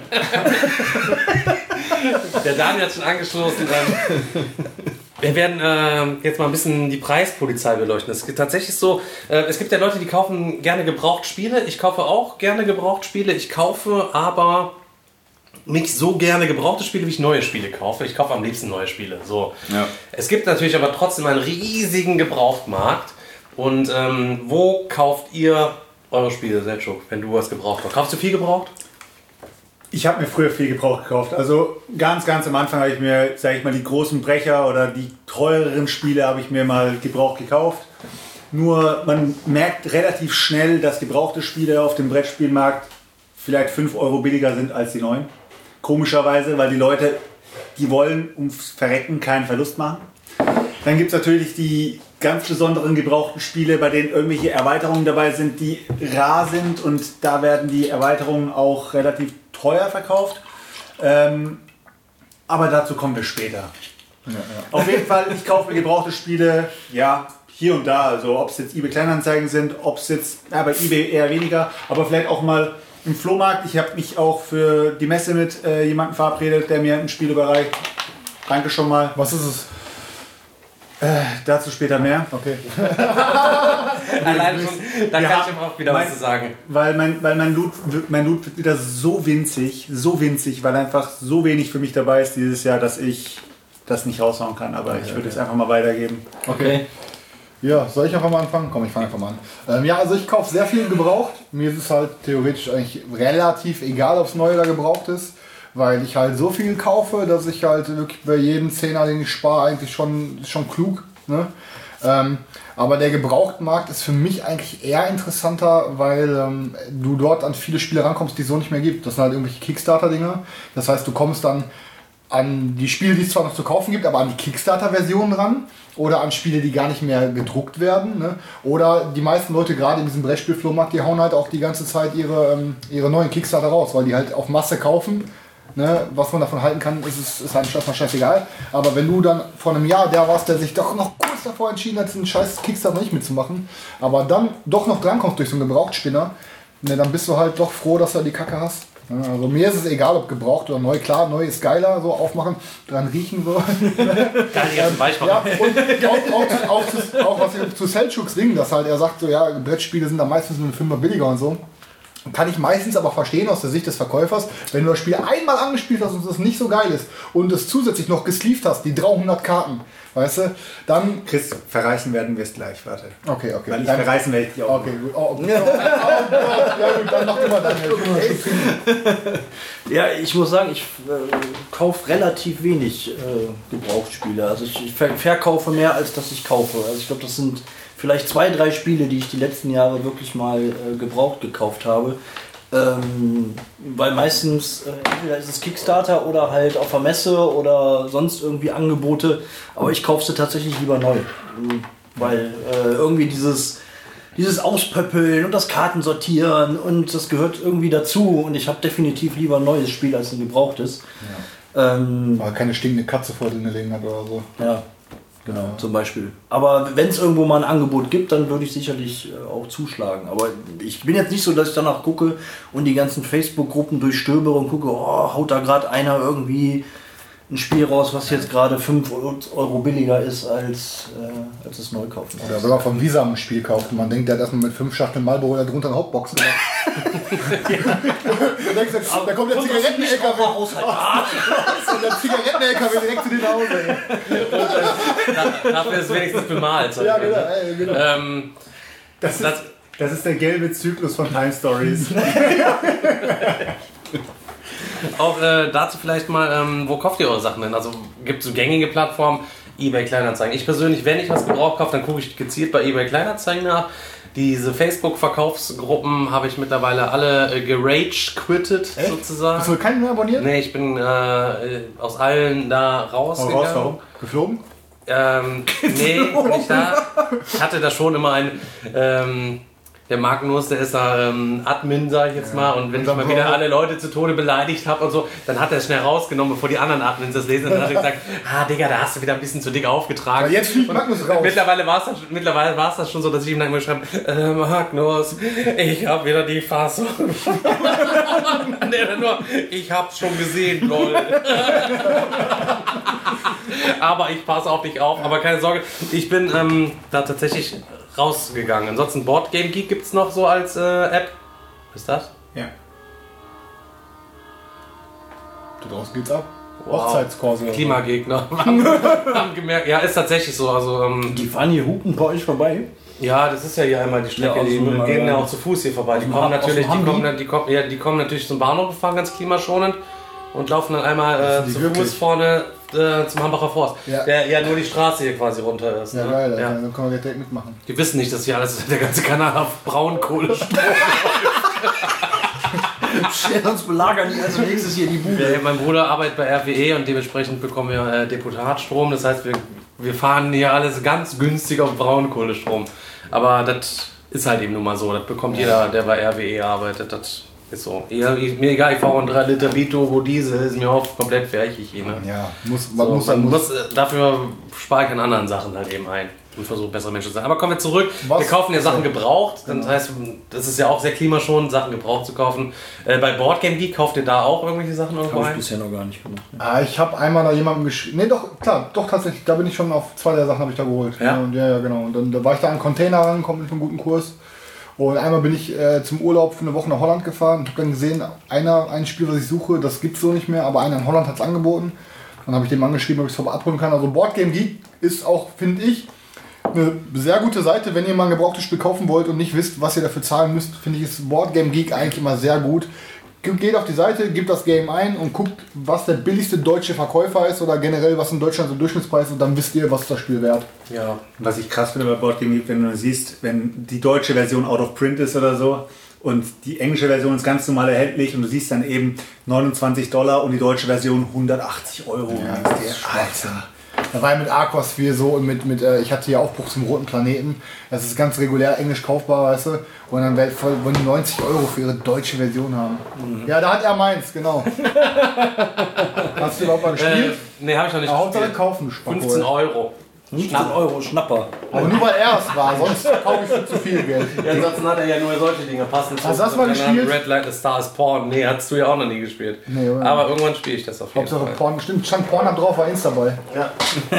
der Daniel hat schon angestoßen. Ähm, wir werden äh, jetzt mal ein bisschen die Preispolizei beleuchten. Es gibt tatsächlich so, äh, es gibt ja Leute, die kaufen gerne Gebrauchtspiele. Ich kaufe auch gerne Gebrauchtspiele. Ich kaufe aber nicht so gerne gebrauchte Spiele, wie ich neue Spiele kaufe. Ich kaufe am liebsten neue Spiele. So. Ja. Es gibt natürlich aber trotzdem einen riesigen Gebrauchtmarkt. Und ähm, wo kauft ihr eure Spiele, Selchuk, wenn du was gebraucht hast? Kaufst du viel gebraucht? Ich habe mir früher viel gebraucht gekauft. Also ganz, ganz am Anfang habe ich mir, sage ich mal, die großen Brecher oder die teureren Spiele habe ich mir mal gebraucht gekauft. Nur man merkt relativ schnell, dass gebrauchte Spiele auf dem Brettspielmarkt vielleicht fünf Euro billiger sind als die neuen. Komischerweise, weil die Leute, die wollen ums Verrecken keinen Verlust machen. Dann gibt es natürlich die ganz besonderen gebrauchten Spiele, bei denen irgendwelche Erweiterungen dabei sind, die rar sind und da werden die Erweiterungen auch relativ teuer verkauft. Ähm, aber dazu kommen wir später. Ja, ja. Auf jeden Fall, ich kaufe mir gebrauchte Spiele, ja, hier und da. Also ob es jetzt eBay Kleinanzeigen sind, ob es jetzt, ja, bei eBay eher weniger, aber vielleicht auch mal im Flohmarkt. Ich habe mich auch für die Messe mit äh, jemandem verabredet, der mir ein Spiel überreicht. Danke schon mal. Was ist es? Äh, dazu später mehr. Okay. Allein schon, da Wir kann haben- ich aber auch wieder mein- was zu sagen. Weil mein, weil mein Loot, mein Loot wird wieder so winzig, so winzig, weil einfach so wenig für mich dabei ist dieses Jahr, dass ich das nicht raushauen kann. Aber ich würde es einfach mal weitergeben. Okay. Ja, soll ich einfach mal anfangen? Komm, ich fange einfach mal an. Ähm, ja, also ich kaufe sehr viel gebraucht. Mir ist es halt theoretisch eigentlich relativ egal, ob es neu oder gebraucht ist. Weil ich halt so viel kaufe, dass ich halt wirklich bei jedem Zehner, den ich spare, eigentlich schon, schon klug. Ne? Ähm, aber der Gebrauchtmarkt ist für mich eigentlich eher interessanter, weil ähm, du dort an viele Spiele rankommst, die es so nicht mehr gibt. Das sind halt irgendwelche Kickstarter-Dinger. Das heißt, du kommst dann an die Spiele, die es zwar noch zu kaufen gibt, aber an die Kickstarter-Version ran. Oder an Spiele, die gar nicht mehr gedruckt werden. Ne? Oder die meisten Leute, gerade in diesem Brettspiel-Flohmarkt, die hauen halt auch die ganze Zeit ihre, ähm, ihre neuen Kickstarter raus, weil die halt auf Masse kaufen. Ne, was man davon halten kann, ist, ist, ist halt erstmal scheißegal. Aber wenn du dann vor einem Jahr der warst, der sich doch noch kurz davor entschieden hat, diesen scheiß Kickstarter nicht mitzumachen, aber dann doch noch drankommst durch so einen Gebrauchtspinner, ne, dann bist du halt doch froh, dass du die Kacke hast. Ja, also mir ist es egal, ob gebraucht oder neu. Klar, neu ist geiler, so aufmachen, dran riechen. So. Kann ich jetzt weich Ja, machen. und auch, auch, auch, zu, auch was zu Selchuks Ding, dass halt er sagt, so, ja, Brettspiele sind da meistens eine Fünfer billiger und so. Kann ich meistens aber verstehen aus der Sicht des Verkäufers, wenn du das Spiel einmal angespielt hast und es nicht so geil ist und es zusätzlich noch gesleeved hast, die dreihundert Karten, weißt du, dann... Chris, verreißen werden wir es gleich, warte. Okay, okay. Weil ich dann, verreißen werde ich die auch. okay, gut. Oh, oh, ja. Oh, Gott. Ja gut, dann mach immer dann. Ja, ich muss sagen, ich äh, kaufe relativ wenig äh, Gebrauchtspiele. Also ich, ich ver verkaufe mehr, als dass ich kaufe. Also ich glaube, das sind vielleicht zwei, drei Spiele, die ich die letzten Jahre wirklich mal äh, gebraucht gekauft habe. Ähm, weil meistens äh, entweder ist es Kickstarter oder halt auf der Messe oder sonst irgendwie Angebote. Aber ich kaufe sie tatsächlich lieber neu. Weil äh, irgendwie dieses, dieses Auspöppeln und das Kartensortieren und das gehört irgendwie dazu. Und ich habe definitiv lieber ein neues Spiel als ein gebrauchtes. Ja. Ähm, Weil keine stinkende Katze vor drin gelegen hat oder so. Ja, genau, ja. Zum Beispiel. Aber wenn es irgendwo mal ein Angebot gibt, dann würde ich sicherlich äh, auch zuschlagen. Aber ich bin jetzt nicht so, dass ich danach gucke und die ganzen Facebook-Gruppen durchstöbere und gucke, oh, haut da gerade einer irgendwie ein Spiel raus, was jetzt gerade fünf Euro billiger ist, als, äh, als es neu kaufen. Oder sogar vom Visa ein Spiel kauft. Und man denkt, der hat erstmal mit fünf Schachteln Marlboro da drunter eine Hauptbox gemacht. Da denkst du, da kommt der Zigaretten-L K W raus. Und der Zigaretten-L K W direkt zu dir nach Hause. Dafür ist es wenigstens bemalt. Ja, genau. Ey, genau. Ähm, Das ist, das, das ist der gelbe Zyklus von Time Stories. Auch äh, dazu vielleicht mal, ähm, wo kauft ihr eure Sachen denn? Also gibt es so gängige Plattformen, eBay Kleinanzeigen. Ich persönlich, wenn ich was gebraucht kaufe, dann gucke ich gezielt bei eBay Kleinanzeigen nach. Diese Facebook-Verkaufsgruppen habe ich mittlerweile alle äh, gerage-quittet sozusagen. Hast du keinen mehr abonniert? Nee, ich bin äh, aus allen da rausgegangen. Raus, warum? Geflogen? Ähm, nee, nicht da. Ich hatte da schon immer einen, ähm, der Magnus, der ist da ähm, Admin, sag ich jetzt mal, und wenn ich mal wieder alle Leute zu Tode beleidigt habe und so, dann hat er es schnell rausgenommen, bevor die anderen Admins das lesen, und dann hat er gesagt, ah Digga, da hast du wieder ein bisschen zu dick aufgetragen. Aber jetzt fliegt Magnus raus. Mittlerweile war es dann, mittlerweile war es das schon so, dass ich ihm dann immer schreibe, äh, Magnus, ich habe wieder die Fassung. Und er dann nur, ich hab's schon gesehen, lol. Aber ich passe auf dich auf, aber keine Sorge, ich bin ähm, da tatsächlich rausgegangen. Ansonsten Boardgame Geek gibt es noch so als äh, App. Was ist das? Ja. Da draußen geht's ab. Wow. Hochzeitskurse. Klimagegner. haben, haben gemerkt, ja, ist tatsächlich so. Also, ähm, Die fahren hier hupen bei euch vorbei. ja, das ist ja hier einmal die Strecke. Ja, die dem, gehen äh, ja auch zu Fuß hier vorbei. Die dem kommen Ha- aus natürlich, dem die Hambi? kommen, dann- die, kommen, ja, die kommen natürlich zum Bahnhof gefahren, ganz klimaschonend. Und laufen dann einmal äh, die zu wirklich? Fuß vorne äh, zum Hambacher Forst. Ja. Der ja nur die Straße hier quasi runter ist. Ja, ne? geil, Ja. dann können wir direkt mitmachen. Die wissen nicht, dass hier alles, der ganze Kanal auf Braunkohle steht. Sonst belagern die als nächstes hier die Bude. Ja, mein Bruder arbeitet bei R W E und dementsprechend bekommen wir äh, Deputatstrom. Das heißt, wir, wir fahren hier alles ganz günstig auf Braunkohlestrom. Aber das ist halt eben nun mal so. Das bekommt jeder, der bei R W E arbeitet. Das ist so. Ja, mir egal, ich fahre auch einen drei Liter Biturbo Diesel, ist mir auch komplett fertig hier. Ne? Ja, muss, man So, muss, man man muss, äh, dafür spare ich an anderen Sachen halt eben ein und versuche bessere Menschen zu sein. Aber kommen wir zurück. Was? Wir kaufen ja Sachen Ja. gebraucht. Das heißt, das ist ja auch sehr klimaschonend, Sachen gebraucht zu kaufen. Äh, bei Boardgame Geek kauft ihr da auch irgendwelche Sachen irgendwo Habe ich ein? bisher noch gar nicht gemacht. Ah, ich habe einmal da jemandem geschrieben. Ne, doch, klar, doch tatsächlich. Da bin ich schon auf zwei der Sachen habe ich da geholt. Ja? Und, ja, ja, genau. Und dann da war ich da an Container rangekommen mit einem guten Kurs. Und einmal bin ich äh, zum Urlaub für eine Woche nach Holland gefahren und habe dann gesehen, einer, ein Spiel, was ich suche, das gibt es so nicht mehr, aber einer in Holland hat es angeboten. Dann habe ich dem angeschrieben, ob ich es abholen kann. Also Boardgame Geek ist auch, finde ich, eine sehr gute Seite. Wenn ihr mal ein gebrauchtes Spiel kaufen wollt und nicht wisst, was ihr dafür zahlen müsst, finde ich, ist Boardgame Geek eigentlich immer sehr gut. Geht auf die Seite, gebt das Game ein und guckt, was der billigste deutsche Verkäufer ist oder generell, was in Deutschland so Durchschnittspreis ist, und dann wisst ihr, was das Spiel wert. Ja. Was ich krass finde bei Boardgame Geek, wenn du siehst, wenn die deutsche Version out of print ist oder so und die englische Version ist ganz normal erhältlich und du siehst dann eben neunundzwanzig Dollar und die deutsche Version hundertachtzig Euro. Ja, Und das denkst ist dir, Schwachsinn. Da war ja mit Arcos viel so und mit, mit äh, ich hatte ja Aufbruch zum roten Planeten. Das ist ganz regulär englisch kaufbar, weißt du. Und dann wollen voll, die neunzig Euro für ihre deutsche Version haben. Mhm. Ja, da hat er meins, genau. Hast du überhaupt mal gespielt? Äh, nee, habe ich noch nicht Ja, Hauptsache gespielt. kaufen, du Spacko. fünfzehn Euro. fünfzehn Euro Schnapper. Aber nur weil er es war, sonst kaufe ich für zu viel Geld. Ja, ansonsten hat er ja nur solche Dinge passend. Hast du das mal gespielt? Red Light, The Star is Porn. Nee, hattest du ja auch noch nie gespielt. Nee, oder? Aber irgendwann spiele ich das auf jeden Hauptsache Fall. Porn, stimmt, stand Porn drauf, war Insta dabei. Ja.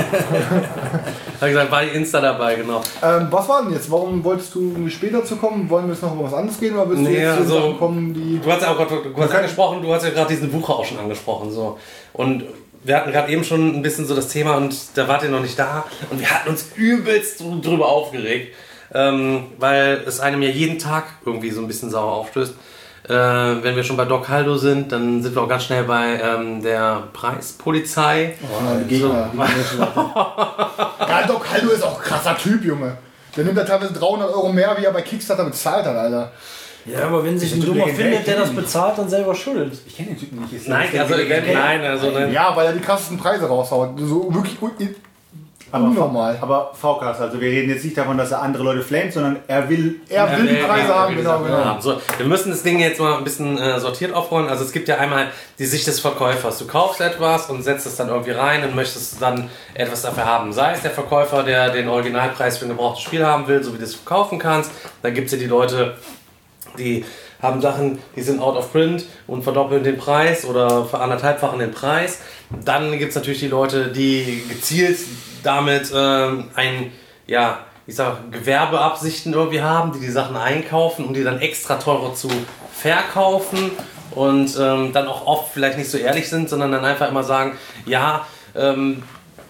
Hab ich gesagt, war die Insta dabei, genau. Ähm, was war denn jetzt? Warum wolltest du irgendwie später zu kommen? Wollen wir jetzt noch über was anderes gehen oder willst du Nee, jetzt zu also- Sachen kommen, die... Du hast ja auch gerade du hast angesprochen, du hast ja gerade diesen Wucher auch schon angesprochen. So. Und wir hatten gerade eben schon ein bisschen so das Thema und da wart ihr noch nicht da. Und wir hatten uns übelst drüber aufgeregt, ähm, weil es einem ja jeden Tag irgendwie so ein bisschen sauer aufstößt. Äh, wenn wir schon bei Doc Haldo sind, dann sind wir auch ganz schnell bei ähm, der Preispolizei. Oh, die Gegner. Die ja, Doc Haldo ist auch ein krasser Typ, Junge. Der nimmt da teilweise dreihundert Euro mehr, wie er bei Kickstarter bezahlt hat, Alter. Ja, aber wenn sich ein Dummer findet, der das bezahlt, dann selber schuld. Ich kenne den Typen nicht. Ist Nein, das also, der- nein, also nein. Ja, weil er die krassesten Preise raushaut. So wirklich Aber, unnormal. Aber V Ks, also wir reden jetzt nicht davon, dass er andere Leute flamet, sondern er will... Er will die Preise haben, genau, genau. Haben. So, wir müssen das Ding jetzt mal ein bisschen äh, sortiert aufrollen. Also es gibt ja einmal die Sicht des Verkäufers. Du kaufst etwas und setzt es dann irgendwie rein und möchtest dann etwas dafür haben. Sei es der Verkäufer, der den Originalpreis für ein gebrauchtes Spiel haben will, so wie du es verkaufen kannst. Dann gibt es ja die Leute, die haben Sachen, die sind out of print und verdoppeln den Preis oder veranderthalbfachen den Preis. Dann gibt es natürlich die Leute, die gezielt damit ähm, ein, ja, ich sag, Gewerbeabsichten irgendwie haben, die die Sachen einkaufen, um die dann extra teurer zu verkaufen und ähm, dann auch oft vielleicht nicht so ehrlich sind, sondern dann einfach immer sagen, ja, ähm,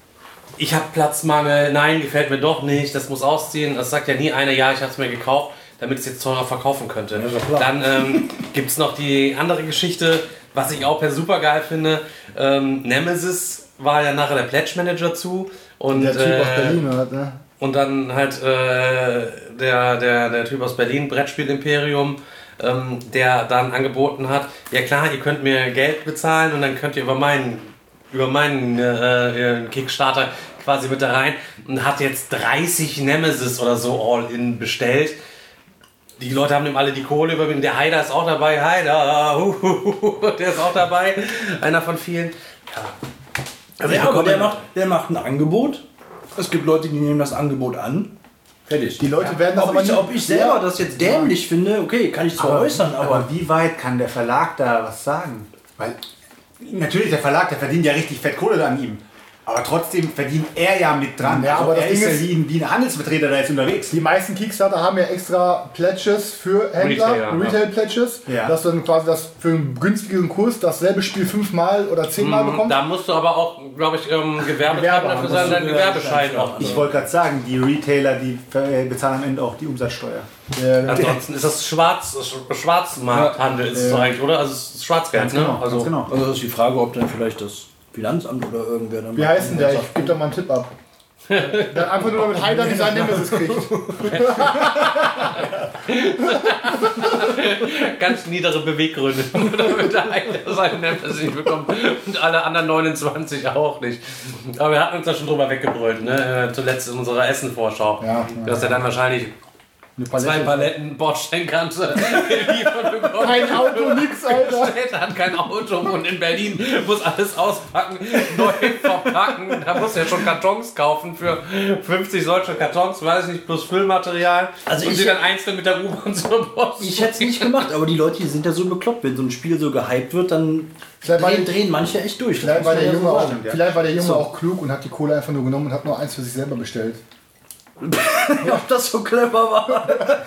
ich habe Platzmangel, nein, gefällt mir doch nicht, das muss ausziehen. Das sagt ja nie einer, ja, ich habe es mir gekauft, damit ich es jetzt teurer verkaufen könnte. Ja, dann ähm, gibt es noch die andere Geschichte, was ich auch per super geil finde. Ähm, Nemesis war ja nachher der Pledge Manager zu. Und, der Typ äh, aus Berlin hat, ne? Und dann halt äh, der, der, der Typ aus Berlin, Brettspiel Imperium, ähm, der dann angeboten hat, ja klar, ihr könnt mir Geld bezahlen und dann könnt ihr über meinen, über meinen äh, Kickstarter quasi mit da rein und hat jetzt dreißig Nemesis oder so All-In bestellt. Die Leute haben ihm alle die Kohle überwinden. Der Haider ist auch dabei. Haider, uh, der ist auch dabei. Einer von vielen. Ja. Also ja, aber der macht, der macht ein Angebot. Es gibt Leute, die nehmen das Angebot an. Fertig. Die Leute ja. werden das ob aber ich, nicht... Ob ich selber das jetzt dämlich finde, okay, kann ich zwar aber, äußern, aber... Aber wie weit kann der Verlag da was sagen? Weil natürlich, der Verlag, der verdient ja richtig fett Kohle an ihm. Aber trotzdem verdient er ja mit dran. Ja, aber also das er ist Ding ja ist- wie ein, wie ein Handelsvertreter da jetzt unterwegs. Die meisten Kickstarter haben ja extra Pledges für Händler, Retailer, Retail-Pledges, Ja. dass du dann quasi das für einen günstigeren Kurs dasselbe Spiel fünfmal oder zehnmal bekommst. Da musst du aber auch, glaube ich, ähm, Gewerbetreibender haben, dafür sein, das deinen Gewerbeschein auch. Ich wollte gerade sagen, die Retailer, die äh, bezahlen am Ende auch die Umsatzsteuer. Ja, Ansonsten ist das Schwarz, Schwarzmarkthandel, ist es so eigentlich, oder? Also es ist Schwarzgeld, Ganz ne? genau, Also, ganz genau. Also das ist die Frage, ob dann vielleicht das Finanzamt oder irgendwer dann... Wie heißt denn der? Ich gebe da mal einen Tipp ab. Der einfach nur mit Haider die sein Nemesis kriegt. ganz niedere Beweggründe, damit der eine seinen Nemesis nicht bekommt und alle anderen neunundzwanzig auch nicht. Aber wir hatten uns da schon drüber weggebrüllt, ne? Zuletzt in unserer Essen-Vorschau, Ja, dass er dann wahrscheinlich Eine zwei Palette. Paletten Bordsteinkante geliefert bekommt. Kein Auto, nix, Alter. Er hat kein Auto und in Berlin muss alles auspacken, neu verpacken. Da muss er schon Kartons kaufen für fünfzig solche Kartons, weiß ich nicht, plus Füllmaterial. Also und ich- sie dann einzeln mit der U-Bahn zur Post. Ich hätte es nicht gemacht, aber die Leute, die sind ja so bekloppt, wenn so ein Spiel so gehypt wird, dann Vielleicht war drehen, die- drehen manche echt durch. Das Vielleicht muss war, man der ja so Junge auch, sagen. vielleicht war der Junge So. auch klug und hat die Kohle einfach nur genommen und hat nur eins für sich selber bestellt. Ob das so clever war.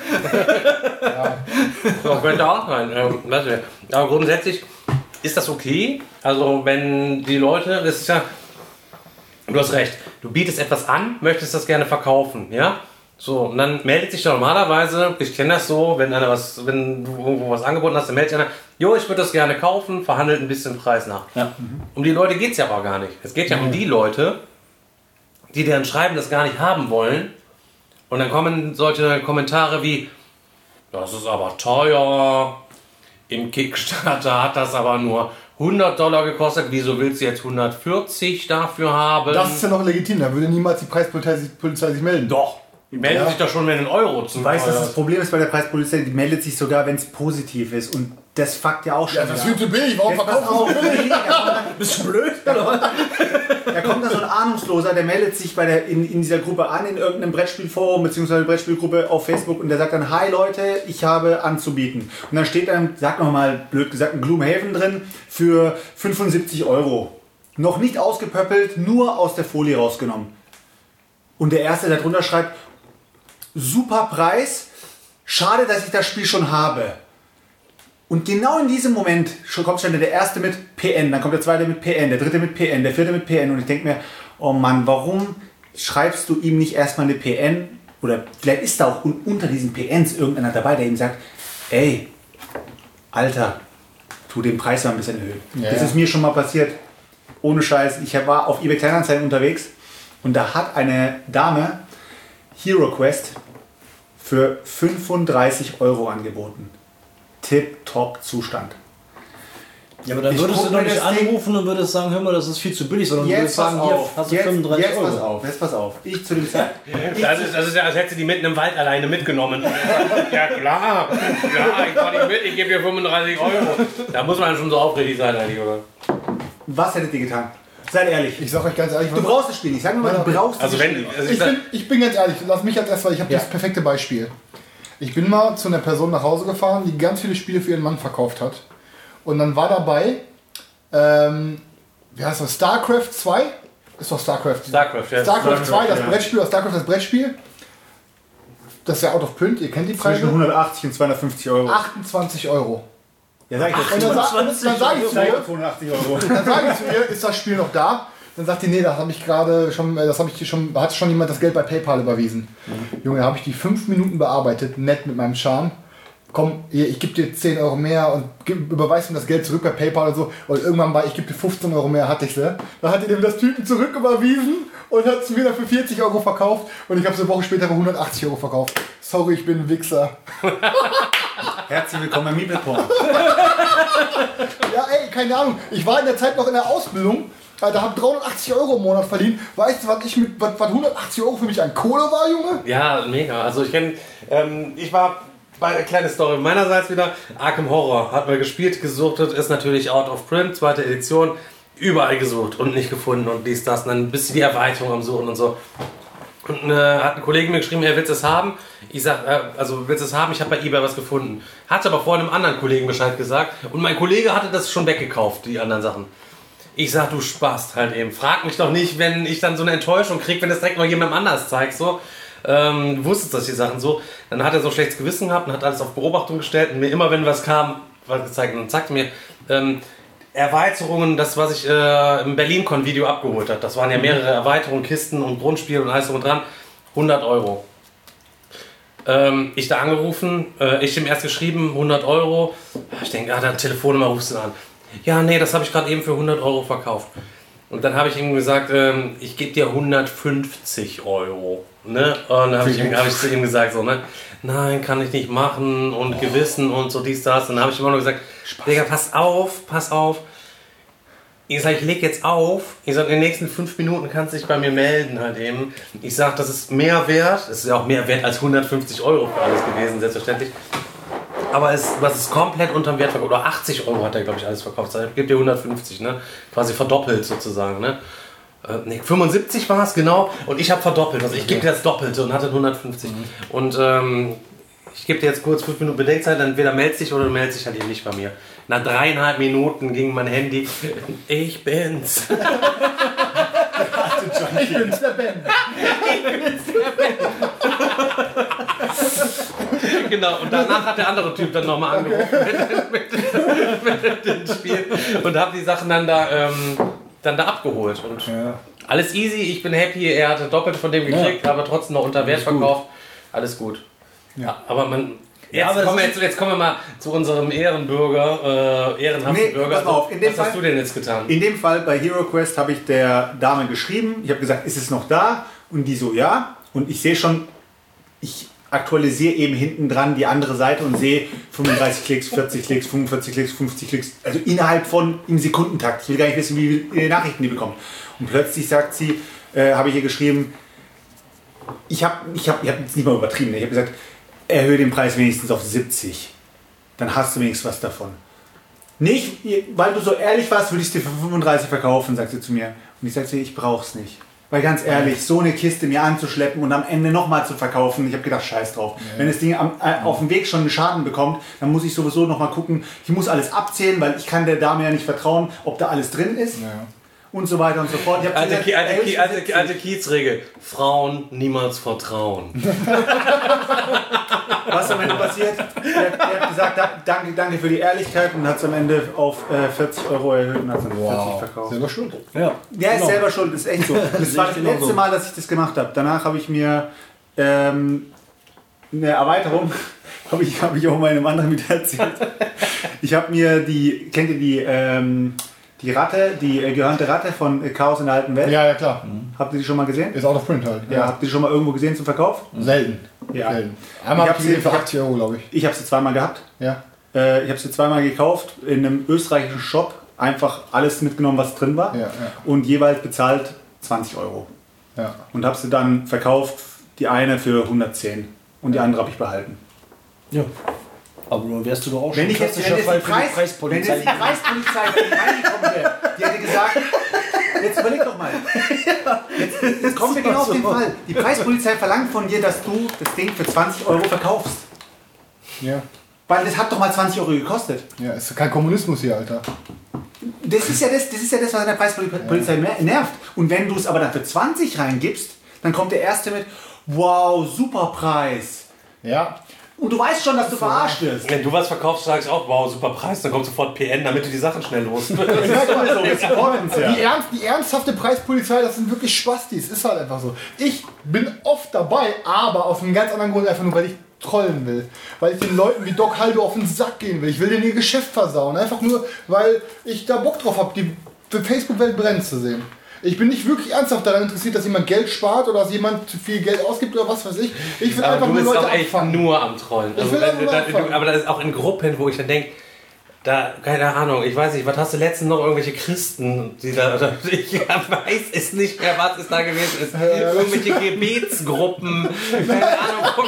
So, könnte auch sein. Ähm, weiß nicht. Aber grundsätzlich ist das okay. Also wenn die Leute, das ist ja, du hast recht, du bietest etwas an, möchtest das gerne verkaufen, ja? So, und dann meldet sich normalerweise, ich kenne das so, wenn einer was, wenn du irgendwo was angeboten hast, dann meldet sich einer, jo, ich würde das gerne kaufen, verhandelt ein bisschen Preis nach. Ja. Um die Leute geht es ja aber gar nicht. Es geht ja um die Leute, die deren Schreiben das gar nicht haben wollen. Und dann kommen solche Kommentare wie, das ist aber teuer, im Kickstarter hat das aber nur hundert Dollar gekostet, wieso willst du jetzt hundertvierzig dafür haben? Das ist ja noch legitim, da würde niemals die Preispolizei sich, Polizei sich melden. Doch, die melden Ja. sich doch schon, wenn ein Euro zu Du weißt, teuer dass ist. das Problem ist bei der Preispolizei, die meldet sich sogar, wenn es positiv ist. Und das fuckt ja auch schon. Ja, das ist wieder viel zu billig, warum Jetzt pass verkaufen auf, sie so billig? Bist du blöd? Oder? Da kommt da so ein Ahnungsloser, der meldet sich bei der, in, in dieser Gruppe an, in irgendeinem Brettspielforum bzw. Brettspielgruppe auf Facebook und der sagt dann, hi Leute, ich habe anzubieten. Und dann steht dann, sag nochmal blöd gesagt, ein Gloomhaven drin für fünfundsiebzig Euro. Noch nicht ausgepöppelt, nur aus der Folie rausgenommen. Und der Erste, der drunter schreibt, super Preis, schade, dass ich das Spiel schon habe. Und genau in diesem Moment schon kommt schon der Erste mit P N, dann kommt der Zweite mit P N, der Dritte mit P N, der Vierte mit P N. Und ich denke mir, oh Mann, warum schreibst du ihm nicht erstmal eine P N? Oder vielleicht ist da auch un- unter diesen P Ns irgendeiner dabei, der ihm sagt, ey, Alter, tu den Preis mal ein bisschen erhöhen. Ja, das ja. ist mir schon mal passiert. Ohne Scheiß. Ich war auf eBay Kleinanzeigen unterwegs und da hat eine Dame Hero Quest für fünfunddreißig Euro angeboten. Tip-top Zustand. Ja, aber dann Ich würdest guck du doch mir nicht das Ding- anrufen und würdest sagen, hör mal, das ist viel zu billig, sondern du würdest Jetzt pass sagen, hier auf, hast du jetzt, fünfunddreißig jetzt pass Euro. auf, jetzt pass auf. Ich zu dem Zeitpunkt. Das ist, das ist ja, als hätte sie die mitten im Wald alleine mitgenommen. Ja klar, klar, ich fahr nicht mit, ich gebe dir fünfunddreißig Euro. Da muss man schon so aufrichtig sein eigentlich, oder? Was hättet ihr getan? Seid ehrlich. Ich sag euch ganz ehrlich, Du brauchst das Spiel nicht. Sag mir mal, du brauchst Also das wenn, Spiel. also ich Ich sag, bin, ich bin ganz ehrlich, lass mich als erstes, weil ich habe Ja. das perfekte Beispiel. Ich bin mal zu einer Person nach Hause gefahren, die ganz viele Spiele für ihren Mann verkauft hat. Und dann war dabei, ähm, wie heißt das, StarCraft zwei? Ist doch StarCraft. StarCraft, ja. StarCraft zwei, das ja. Brettspiel, das StarCraft das Brettspiel. Das ist ja out of print, ihr kennt die Zwischen Preise. hundertachtzig und zweihundertfünfzig Euro. achtundzwanzig Euro. Ja, sag ich das. Und dann, sa- dann sage ich zu Sag ich ihr, fünfundachtzig Euro. dann sage ich zu ihr, ist das Spiel noch da? Dann sagt die, nee, das habe ich gerade schon, äh, das habe ich schon, hat schon jemand das Geld bei PayPal überwiesen. Mhm. Junge, habe ich die fünf Minuten bearbeitet, nett mit meinem Charme. Komm, hier, ich gebe dir zehn Euro mehr und gib, überweist mir das Geld zurück bei PayPal und so. Und irgendwann war, ich gebe dir fünfzehn Euro mehr, hatte ich sie. Da hat die dem das Typen zurück überwiesen und hat es mir dann für vierzig Euro verkauft. Und ich habe es eine Woche später für hundertachtzig Euro verkauft. Sorry, ich bin ein Wichser. Herzlich willkommen im Meeple-Porn. Ja, ey, keine Ahnung. Ich war in der Zeit noch in der Ausbildung. Da habe dreihundertachtzig Euro im Monat verdient. Weißt du, was ich mit was, was hundertachtzig Euro für mich an Kohle war, Junge? ja, mega. Also ich kenne, ähm, ich war bei eine kleine Story meinerseits wieder. Arkham Horror hat man gespielt, gesuchtet, ist natürlich out of print, zweite Edition, überall gesucht und nicht gefunden und dies, das. Und dann bist du die Erweiterung am Suchen und so. Und äh, hat ein Kollege mir geschrieben, er will es haben. Ich sag, äh, also willst du es haben? Ich habe bei eBay was gefunden. Hatte aber vor einem anderen Kollegen Bescheid gesagt. Und mein Kollege hatte das schon weggekauft, die anderen Sachen. Ich sag, du Spast halt eben. Frag mich doch nicht, wenn ich dann so eine Enttäuschung kriege, wenn das direkt mal jemandem anders zeigt. So. Ähm, du wusstest das, die Sachen so. Dann hat er so schlechtes Gewissen gehabt und hat alles auf Beobachtung gestellt. Und mir immer, wenn was kam, was gezeigt. Und dann sagte mir, ähm, Erweiterungen, das was ich äh, im BerlinCon-Video abgeholt habe. Das waren ja mehrere Erweiterungen, Kisten und Grundspiel und alles drum und dran. hundert Euro. Ähm, ich da angerufen, äh, ich ihm erst geschrieben, hundert Euro. Ich denke, ah, der Telefonnummer rufst du an. Ja, nee, das habe ich gerade eben für hundert Euro verkauft. Und dann habe ich ihm gesagt, ähm, ich gebe dir hundertfünfzig Euro. Ne? Und dann habe ich, hab ich zu ihm gesagt, so, ne? Nein, kann ich nicht machen und Gewissen und so dies, das. Und dann habe ich immer nur gesagt, Digga, pass auf, pass auf. Ich sage, ich leg jetzt auf. Ich sage, in den nächsten fünf Minuten kannst du dich bei mir melden halt eben. Ich sage, das ist mehr wert. Es ist ja auch mehr wert als hundertfünfzig Euro für alles gewesen, selbstverständlich. Aber es, was ist komplett unterm Wert verkauft. Oder achtzig Euro hat er, glaube ich, alles verkauft. Ich gebe dir hundertfünfzig, ne? Quasi verdoppelt sozusagen, ne? Äh, nee, fünfundsiebzig war es, genau. Und ich habe verdoppelt. Also ich gebe dir das Doppelte und hatte hundertfünfzig. Mhm. Und ähm, ich gebe dir jetzt kurz fünf Minuten Bedenkzeit, dann entweder meldest dich oder du meldest dich halt eben nicht bei mir. Nach dreieinhalb Minuten ging mein Handy. Ich bin's. Ich bin's, der Ben. Genau, und danach hat der andere Typ dann nochmal angerufen mit, mit, mit dem Spiel und habe die Sachen dann da, ähm, dann da abgeholt. Und Ja. alles easy, ich bin happy, er hatte doppelt von dem gekriegt, Ja. aber trotzdem noch unter Wert verkauft. Alles gut. Ja. Aber man. Jetzt, Ja, aber kommen wir das jetzt, jetzt kommen wir mal zu unserem Ehrenbürger, äh, ehrenhaften Nee, Bürger. pass mal auf, in dem Was hast Fall- du denn jetzt getan? In dem Fall bei Hero Quest habe ich der Dame geschrieben. Ich habe gesagt, ist es noch da? Und die so, ja. Und ich sehe schon, ich aktualisiere eben hinten dran die andere Seite und sehe fünfunddreißig Klicks, vierzig Klicks, fünfundvierzig Klicks, fünfzig Klicks. Also innerhalb von im Sekundentakt. Ich will gar nicht wissen, wie viele Nachrichten die bekommt. Und plötzlich sagt sie, äh, habe ich ihr geschrieben, ich habe ich hab, ich hab jetzt nicht mal übertrieben. Ich habe gesagt, erhöhe den Preis wenigstens auf siebzig. Dann hast du wenigstens was davon. Nicht, weil du so ehrlich warst, würde ich es dir für fünfunddreißig verkaufen, sagt sie zu mir. Und ich sage zu ihr, ich brauch's nicht. Weil ganz ehrlich, so eine Kiste mir anzuschleppen und am Ende nochmal zu verkaufen, ich habe gedacht, scheiß drauf. Ja. Wenn das Ding am, äh, auf dem Weg schon einen Schaden bekommt, dann muss ich sowieso nochmal gucken. Ich muss alles abzählen, weil ich kann der Dame ja nicht vertrauen, ob da alles drin ist. Ja. Und so weiter und so fort. Ich hab Alte, gesagt, Ki alte, ey, Ki alte, alte Kiezregel. Frauen niemals vertrauen. Was am Ende passiert? Der, der hat gesagt, da, danke, danke für die Ehrlichkeit und hat es am Ende auf äh, vierzig Euro erhöht und hat es dann Wow. vierzig verkauft. Selber schuld. Ja. Der ist Genau. selber schuld, ist echt so. Das war das genau letzte so. Mal, dass ich das gemacht habe. Danach habe ich mir ähm, eine Erweiterung, habe ich, hab ich auch meinem anderen wieder erzählt. Ich habe mir die, kennt ihr die, ähm, die Ratte, die äh, gehörnte Ratte von äh, Chaos in der alten Welt? Ja, ja, klar. Habt ihr die schon mal gesehen? Ist out of print halt. Ja, habt ihr die schon mal irgendwo gesehen zum Verkauf? Selten. Ja. Selten. Einmal Ich hab hab ich gesehen sie- für ich hab- achtzig Euro, glaube ich. Ich habe sie zweimal gehabt. Ja. Äh, ich habe sie zweimal gekauft in einem österreichischen Shop. Einfach alles mitgenommen, was drin war. Ja, ja. Und jeweils bezahlt zwanzig Euro. Ja. Und habe sie dann verkauft, die eine für hundertzehn. Und die andere habe ich behalten. Ja. Aber dann wärst du doch auch Wenn schon ich jetzt, wenn klassischer jetzt, die, Fall für Preis, die wenn jetzt Preispolizei. die Preispolizei reingekommen wäre, die hätte gesagt, jetzt überleg doch mal. Jetzt, jetzt kommen wir genau auf den Fall. Die Preispolizei verlangt von dir, dass du das Ding für zwanzig Euro verkaufst. Ja. Weil das hat doch mal zwanzig Euro gekostet. Ja, ist kein Kommunismus hier, Alter. Das ist ja das, das, ist ja das was an der Preispolizei nervt. Und wenn du es aber dann für zwanzig reingibst, dann kommt der Erste mit, wow, super Preis. Ja. Und du weißt schon, dass du verarscht wirst. Wenn du was verkaufst, sagst du auch, wow, super Preis, dann kommt sofort P N, damit du die Sachen schnell los Das ist sowieso, wir supporten es ja. Die, ernst, die ernsthafte Preispolizei, das sind wirklich Spastis. Ist halt einfach so. Ich bin oft dabei, aber aus einem ganz anderen Grund, einfach nur, weil ich trollen will. Weil ich den Leuten wie Doc Haldo auf den Sack gehen will. Ich will denen ihr Geschäft versauen. Einfach nur, weil ich da Bock drauf habe, die Facebook-Welt brennen zu sehen. Ich bin nicht wirklich ernsthaft daran interessiert, dass jemand Geld spart oder dass jemand zu viel Geld ausgibt oder was weiß ich. Ich will aber einfach du nur bist Leute auch echt abfangen. nur am Trollen. Ich Also, will wenn, einfach nur da, abfangen. du, aber das ist auch in Gruppen, wo ich dann denke, da, keine Ahnung, ich weiß nicht, was hast du letztens noch irgendwelche Christen, die da, oder, ich weiß es nicht mehr, was es da gewesen ist. Irgendwelche Gebetsgruppen, keine Ahnung,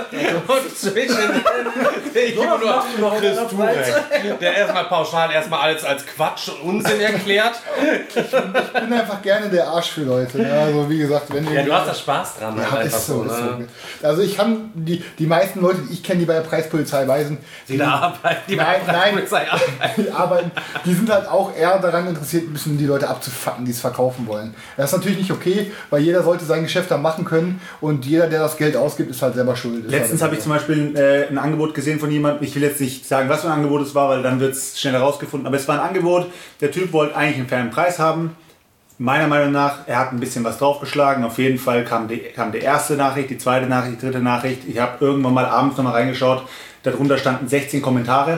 und zwischen, ich immer nur Chris Turek, der erstmal pauschal erstmal alles als Quatsch und Unsinn erklärt. Ich bin einfach gerne der Arsch für Leute. Ne? Also wie gesagt, wenn Ja, du hast da Spaß dran. Ja, halt ist einfach so, so, ist ne? so. Also ich kann die, die meisten Leute, die ich kenne, die bei der Preispolizei weisen, Die da arbeiten, die Nein, bei der nein. Polizei arbeiten. die arbeiten, die sind halt auch eher daran interessiert, ein bisschen die Leute abzufacken, die es verkaufen wollen. Das ist natürlich nicht okay, weil jeder sollte sein Geschäft dann machen können und jeder, der das Geld ausgibt, ist halt selber schuld. Ist Letztens halt habe ich zum Beispiel äh, ein Angebot gesehen von jemandem, ich will jetzt nicht sagen, was für ein Angebot es war, weil dann wird es schnell herausgefunden, aber es war ein Angebot, der Typ wollte eigentlich einen fairen Preis haben. Meiner Meinung nach, er hat ein bisschen was draufgeschlagen. Auf jeden Fall kam die, kam die erste Nachricht, die zweite Nachricht, die dritte Nachricht. Ich habe irgendwann mal abends nochmal reingeschaut, darunter standen sechzehn Kommentare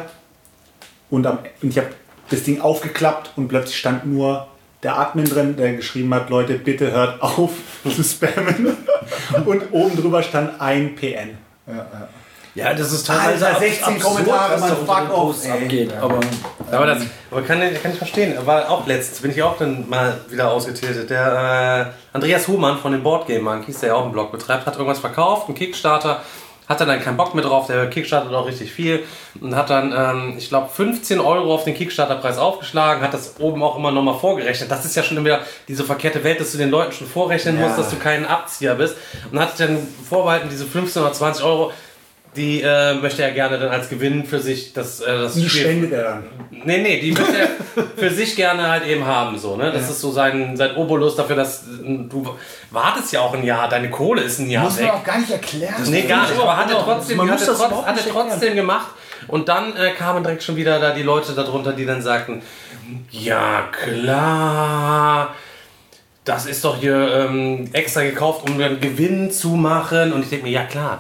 und, am, und ich habe das Ding aufgeklappt und plötzlich stand nur der Admin drin, der geschrieben hat, Leute, bitte hört auf zu spammen. Und oben drüber stand ein P N. Ja, ja. Ja, das ist teilweise Alter, sechzehn absurd, Kommentare, was da man, unter fuck den off, Posts ey. abgeht. Aber Aber das aber kann, kann ich verstehen. War auch letztens, bin ich auch dann mal wieder ausgetiltet. Der äh, Andreas Humann von den Boardgame Monkeys, der ja auch einen Blog betreibt, hat irgendwas verkauft, einen Kickstarter, hat dann keinen Bock mehr drauf, der kickstartet auch richtig viel und hat dann, ähm, ich glaube, fünfzehn Euro auf den Kickstarterpreis aufgeschlagen, hat das oben auch immer nochmal vorgerechnet. Das ist ja schon wieder diese verkehrte Welt, dass du den Leuten schon vorrechnen Ja. musst, dass du keinen Abzieher bist. Und hat dann vorbehalten, diese fünfzehn oder zwanzig Euro, die äh, möchte er gerne dann als Gewinn für sich das, äh, das Die Spiel- spendet er dann. Nee, nee, die möchte er für sich gerne halt eben haben. So, ne? Das Ja. ist so sein, sein Obolus dafür, dass äh, du wartest ja auch ein Jahr, deine Kohle ist ein Jahr Muss weg. man auch gar nicht erklären. Nee, gar nicht, aber hat er trotzdem, Man hat muss er das trotz, überhaupt hat er nicht trotzdem gemacht. Und dann äh, kamen direkt schon wieder da die Leute darunter, die dann sagten, ja klar, das ist doch hier ähm, extra gekauft, um einen Gewinn zu machen. Und ich denke mir, ja klar.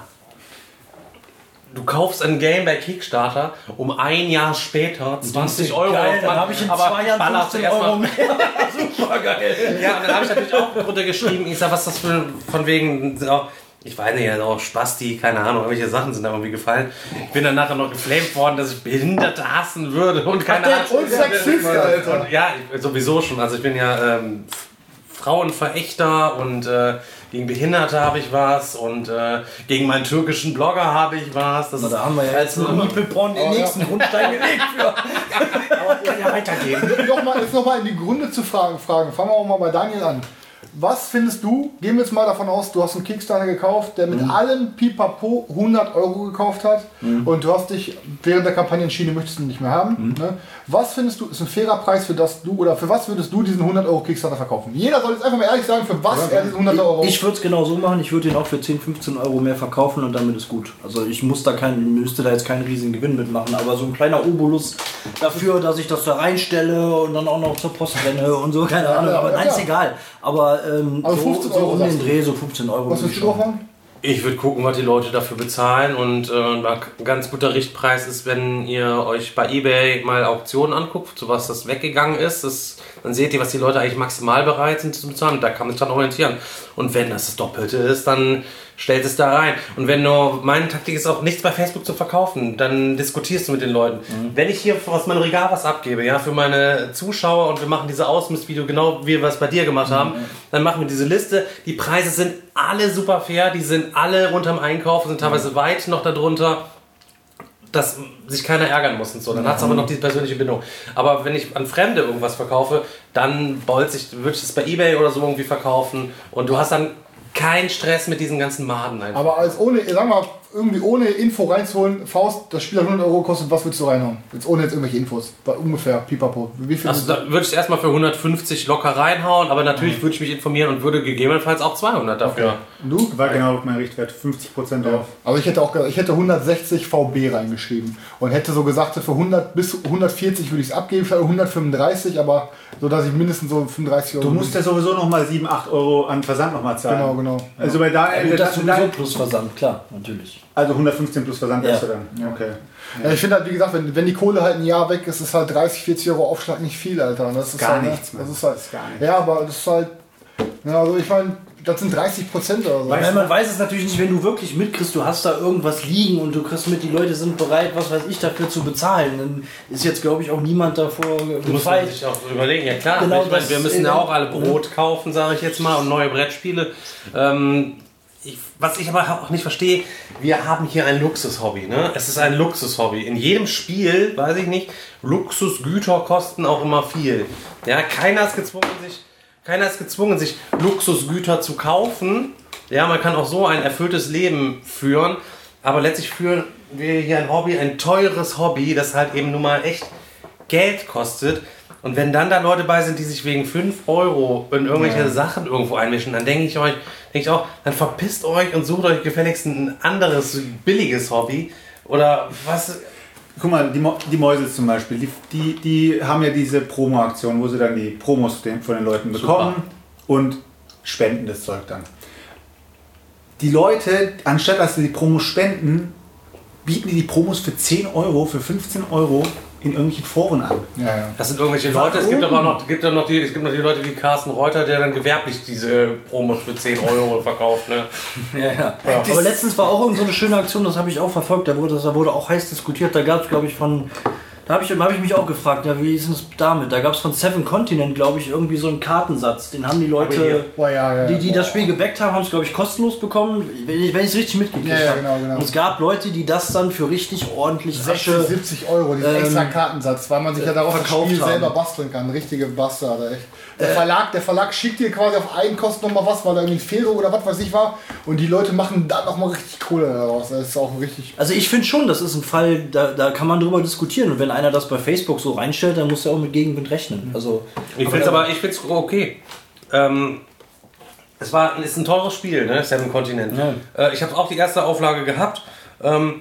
Du kaufst ein Game bei Kickstarter, um ein Jahr später zwanzig Euro geil, auf- dann habe ich in aber zwei Jahren ballerst fünfzehn erstmal- Euro mehr. Super geil. Ja, und dann habe ich natürlich auch drunter geschrieben, ich sag, was ist das für, von wegen, so, ich weiß nicht, also Spasti, keine Ahnung, irgendwelche Sachen sind da irgendwie gefallen. Ich bin dann nachher noch geflamed worden, dass ich Behinderte hassen würde und keine der Ahnung. und Sexist, Alter. Und, ja, ich, sowieso schon, also ich bin ja ähm, Frauenverächter und äh, gegen Behinderte habe ich was und äh, gegen meinen türkischen Blogger habe ich was. Das Na, ist da haben wir ja jetzt einen Nippelporn den Oh, ja. nächsten Grundstein gelegt für. Aber kann ja weitergehen. noch mal, jetzt nochmal in die Gründe zu fragen, fragen. Fangen wir auch mal bei Daniel an. Was findest du, gehen wir jetzt mal davon aus, du hast einen Kickstarter gekauft, der mit Mhm. allem Pipapo hundert Euro gekauft hat und du hast dich während der Kampagne entschieden, du möchtest ihn nicht mehr haben. Mhm. Ne? Was findest du, ist ein fairer Preis für das du, oder für was würdest du diesen hundert Euro Kickstarter verkaufen? Jeder soll jetzt einfach mal ehrlich sagen, für was er diesen hundert Euro... Ich würde es genau so machen, ich würde ihn auch für zehn, fünfzehn Euro mehr verkaufen und damit ist gut. Also ich muss da keinen, müsste da jetzt keinen riesigen Gewinn mitmachen, aber so ein kleiner Obolus dafür, dass ich das da reinstelle und dann auch noch zur Post renne und so, keine Ahnung, ja, aber ja, nein, ist klar. egal. Aber ähm, Also so, fünfzehn so Euro um den sagst du. Dreh, so fünfzehn Euro. was würde willst ich du schon. drauf machen? Ich würde gucken, was die Leute dafür bezahlen und äh, ein ganz guter Richtpreis ist, wenn ihr euch bei eBay mal Auktionen anguckt, so was das weggegangen ist, das, dann seht ihr, was die Leute eigentlich maximal bereit sind zu bezahlen und da kann man sich dann orientieren. Und wenn das das Doppelte ist, dann stellst es da rein. Und wenn du, meine Taktik ist auch, nichts bei Facebook zu verkaufen, dann diskutierst du mit den Leuten. Mhm. Wenn ich hier aus meinem Regal was abgebe, ja, für meine Zuschauer und wir machen diese Ausmistvideo, genau wie wir es bei dir gemacht haben, mhm. dann machen wir diese Liste. Die Preise sind alle super fair, die sind alle unterm Einkauf, sind teilweise mhm. weit noch darunter, dass sich keiner ärgern muss und so. Dann mhm. hat es aber noch diese persönliche Bindung. Aber wenn ich an Fremde irgendwas verkaufe, dann bolz ich, würde ich es bei eBay oder so irgendwie verkaufen und du hast dann keinen Stress mit diesen ganzen Maden einfach. Aber als ohne, sagen wir mal, irgendwie ohne Info reinzuholen, Faust, das Spiel hat hundert Euro gekostet, was würdest du reinhauen? Jetzt ohne jetzt irgendwelche Infos. War ungefähr, pipapo. Wie viel? Also da würde ich erstmal für hundertfünfzig locker reinhauen, aber natürlich mhm. würde ich mich informieren und würde gegebenenfalls auch zweihundert dafür. Okay. Und du? War genau mein Richtwert, fünfzig Prozent ja. drauf. Aber ich hätte auch ich hätte hundertsechzig V B reingeschrieben und hätte so gesagt, für hundert bis hundertvierzig würde ich es abgeben, für hundertfünfunddreißig, aber so, dass ich mindestens so fünfunddreißig Euro... Du musst ja sowieso nochmal sieben, acht Euro an Versand nochmal zahlen. Genau, genau. Also bei da, ja, gut, das sowieso plus Versand, klar, natürlich. Also hundertfünfzehn plus Versand ja. hast du dann. Ja. Okay. Ja, ich finde halt, wie gesagt, wenn, wenn die Kohle halt ein Jahr weg ist, ist halt dreißig, vierzig Euro Aufschlag nicht viel, Alter. Das ist gar halt, nichts, das ist halt, das ist gar nichts. Ja, aber das ist halt, ja, also ich meine, das sind dreißig Prozent oder so. Weil man weiß es natürlich nicht, wenn du wirklich mitkriegst, du hast da irgendwas liegen und du kriegst mit, die Leute sind bereit, was weiß ich, dafür zu bezahlen. Dann ist jetzt, glaube ich, auch niemand davor gefeit. Muss man sich auch überlegen, ja klar. Genau, ich meine, wir müssen ja auch alle Brot kaufen, sage ich jetzt mal, und neue Brettspiele. Ähm, Ich, was ich aber auch nicht verstehe, wir haben hier ein Luxushobby, ne? Es ist ein Luxushobby. In jedem Spiel, weiß ich nicht, Luxusgüter kosten auch immer viel. Ja, keiner ist gezwungen, sich, keiner ist gezwungen, sich Luxusgüter zu kaufen. Ja, man kann auch so ein erfülltes Leben führen, aber letztlich führen wir hier ein Hobby, ein teures Hobby, das halt eben nun mal echt Geld kostet. Und wenn dann da Leute bei sind, die sich wegen fünf Euro in irgendwelche ja. Sachen irgendwo einmischen, dann denke ich euch, denke ich auch, dann verpisst euch und sucht euch gefälligst ein anderes, billiges Hobby. Oder was? Guck mal, die, Mo- die Mäusel zum Beispiel, die, die, die haben ja diese Promo-Aktion, wo sie dann die Promos von den Leuten bekommen Super. Und spenden das Zeug dann. Die Leute, anstatt dass sie die Promos spenden, bieten die die Promos für zehn Euro, für fünfzehn Euro in irgendwelchen Foren an. Ja, ja. Das sind irgendwelche Leute. Es gibt aber noch, gibt noch die, es gibt noch die Leute wie Carsten Reuter, der dann gewerblich diese Promos für zehn Euro verkauft. Ne? Ja, ja. Ja. Aber letztens war auch so eine schöne Aktion, das habe ich auch verfolgt. Da wurde, da wurde auch heiß diskutiert. Da gab es, glaube ich, von. Da habe ich, hab ich mich auch gefragt, ja, wie ist es damit? Da gab es von Seven Continent, glaube ich, irgendwie so einen Kartensatz. Den haben die Leute, oh, ja, ja, die, die das Spiel gebackt haben, haben es, glaube ich, kostenlos bekommen, wenn ich es richtig mitgekriegt ja, ja, habe. genau, genau. Und es gab Leute, die das dann für richtig ordentlich sechzig, siebzig Euro, diesen ähm, extra Kartensatz, weil man sich ja darauf das Spiel haben. selber basteln kann. Richtige Bastarde, echt. Der, äh, Verlag, der Verlag schickt dir quasi auf Eigenkosten nochmal was, weil da irgendwie Fehler oder was weiß ich war. Und die Leute machen dann nochmal richtig Kohle daraus. Das ist auch richtig. Also ich finde schon, das ist ein Fall, da, da kann man drüber diskutieren. Und wenn einer das bei Facebook so reinstellt, dann muss er auch mit Gegenwind rechnen. Also, ich finde es aber, ich finde es okay. Ähm, es war, ist ein teures Spiel, ne? Seven Continent. Ja. Äh, ich habe auch die erste Auflage gehabt. Ähm,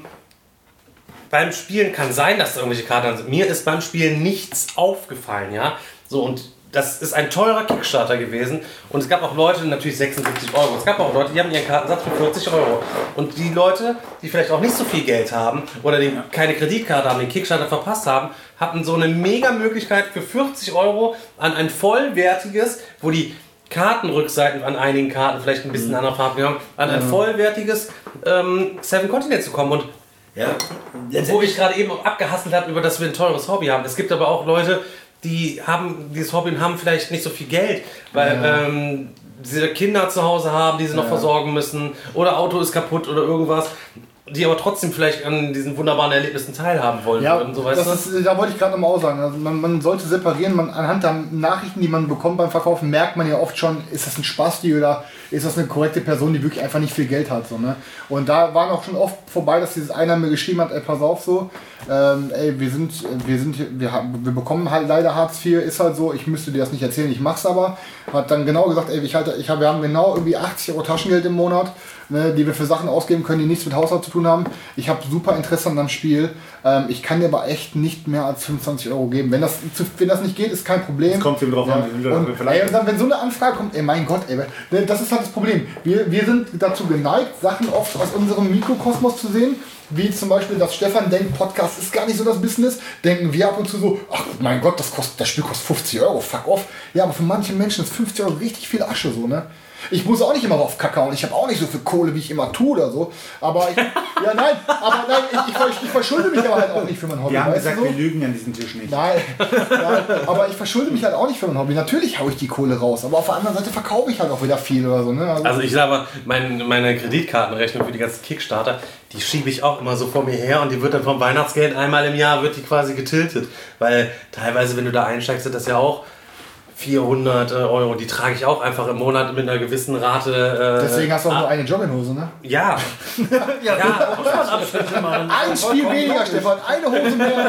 beim Spielen kann sein, dass da irgendwelche Karten sind. Mir ist beim Spielen nichts aufgefallen, ja. So, und das ist ein teurer Kickstarter gewesen. Und es gab auch Leute, natürlich sechsundsiebzig Euro. Es gab auch Leute, die haben ihren Kartensatz für vierzig Euro. Und die Leute, die vielleicht auch nicht so viel Geld haben oder die keine Kreditkarte haben, den Kickstarter verpasst haben, hatten so eine mega Möglichkeit für vierzig Euro an ein vollwertiges, wo die Kartenrückseiten an einigen Karten vielleicht ein bisschen mhm. andere Farben haben, an ein mhm. vollwertiges ähm, Seven Continent zu kommen. Und ja, wo ich gerade eben auch abgehasselt habe, über dass wir ein teures Hobby haben. Es gibt aber auch Leute, die haben dieses Hobby und haben vielleicht nicht so viel Geld, weil ja. ähm, sie Kinder zu Hause haben, die sie noch ja. versorgen müssen, oder Auto ist kaputt oder irgendwas, die aber trotzdem vielleicht an diesen wunderbaren Erlebnissen teilhaben wollen ja, würden. So, weißt das ist, da wollte ich gerade nochmal auch sagen. Also man, man sollte separieren, man, anhand der Nachrichten, die man bekommt beim Verkaufen, merkt man ja oft schon, ist das ein Spasti oder ist das eine korrekte Person, die wirklich einfach nicht viel Geld hat. So, ne? Und da waren auch schon oft vorbei, dass dieses einer mir geschrieben hat, ey, pass auf so, ähm, ey, wir sind, wir sind, wir, haben, wir bekommen halt leider Hartz vier, ist halt so, ich müsste dir das nicht erzählen, ich mach's aber. Hat dann genau gesagt, ey, ich halte, ich hab, wir haben genau irgendwie achtzig Euro Taschengeld im Monat, ne, die wir für Sachen ausgeben können, die nichts mit Haushalt zu tun haben. Ich habe super Interesse an dem Spiel. Ähm, ich kann dir aber echt nicht mehr als fünfundzwanzig Euro geben. Wenn das, wenn das nicht geht, ist kein Problem. Das kommt ihm drauf an. Ja. Und, ey, und dann, wenn so eine Anfrage kommt, ey, mein Gott, ey, das ist halt das Problem. Wir, wir sind dazu geneigt, Sachen oft aus unserem Mikrokosmos zu sehen. Wie zum Beispiel, dass Stefan denkt, Podcast ist gar nicht so das Business. Denken wir ab und zu so, ach mein Gott, das, kostet, das Spiel kostet fünfzig Euro, fuck off. Ja, aber für manche Menschen ist fünfzig Euro richtig viel Asche so, ne? Ich muss auch nicht immer auf Kacke und ich habe auch nicht so viel Kohle, wie ich immer tue oder so. Aber ich, ja nein, aber nein, ich, ich, ich verschulde mich aber halt auch nicht für mein Hobby. Wir haben weißt gesagt, du so? wir lügen an diesem Tisch nicht. Nein, nein, aber ich verschulde mich halt auch nicht für mein Hobby. Natürlich haue ich die Kohle raus, aber auf der anderen Seite verkaufe ich halt auch wieder viel oder so. Ne? Also, Also ich sage mal, mein, meine Kreditkartenrechnung für die ganzen Kickstarter, die schiebe ich auch immer so vor mir her und die wird dann vom Weihnachtsgeld einmal im Jahr wird die quasi getiltet. Weil teilweise, wenn du da einsteigst, sind das ja auch vierhundert Euro, die trage ich auch einfach im Monat mit einer gewissen Rate. Äh, deswegen hast du auch nur eine Jogginghose, ne? Ja. Ja, ja, muss man Abstriche machen. Ein Spiel weniger, Stefan, eine Hose mehr.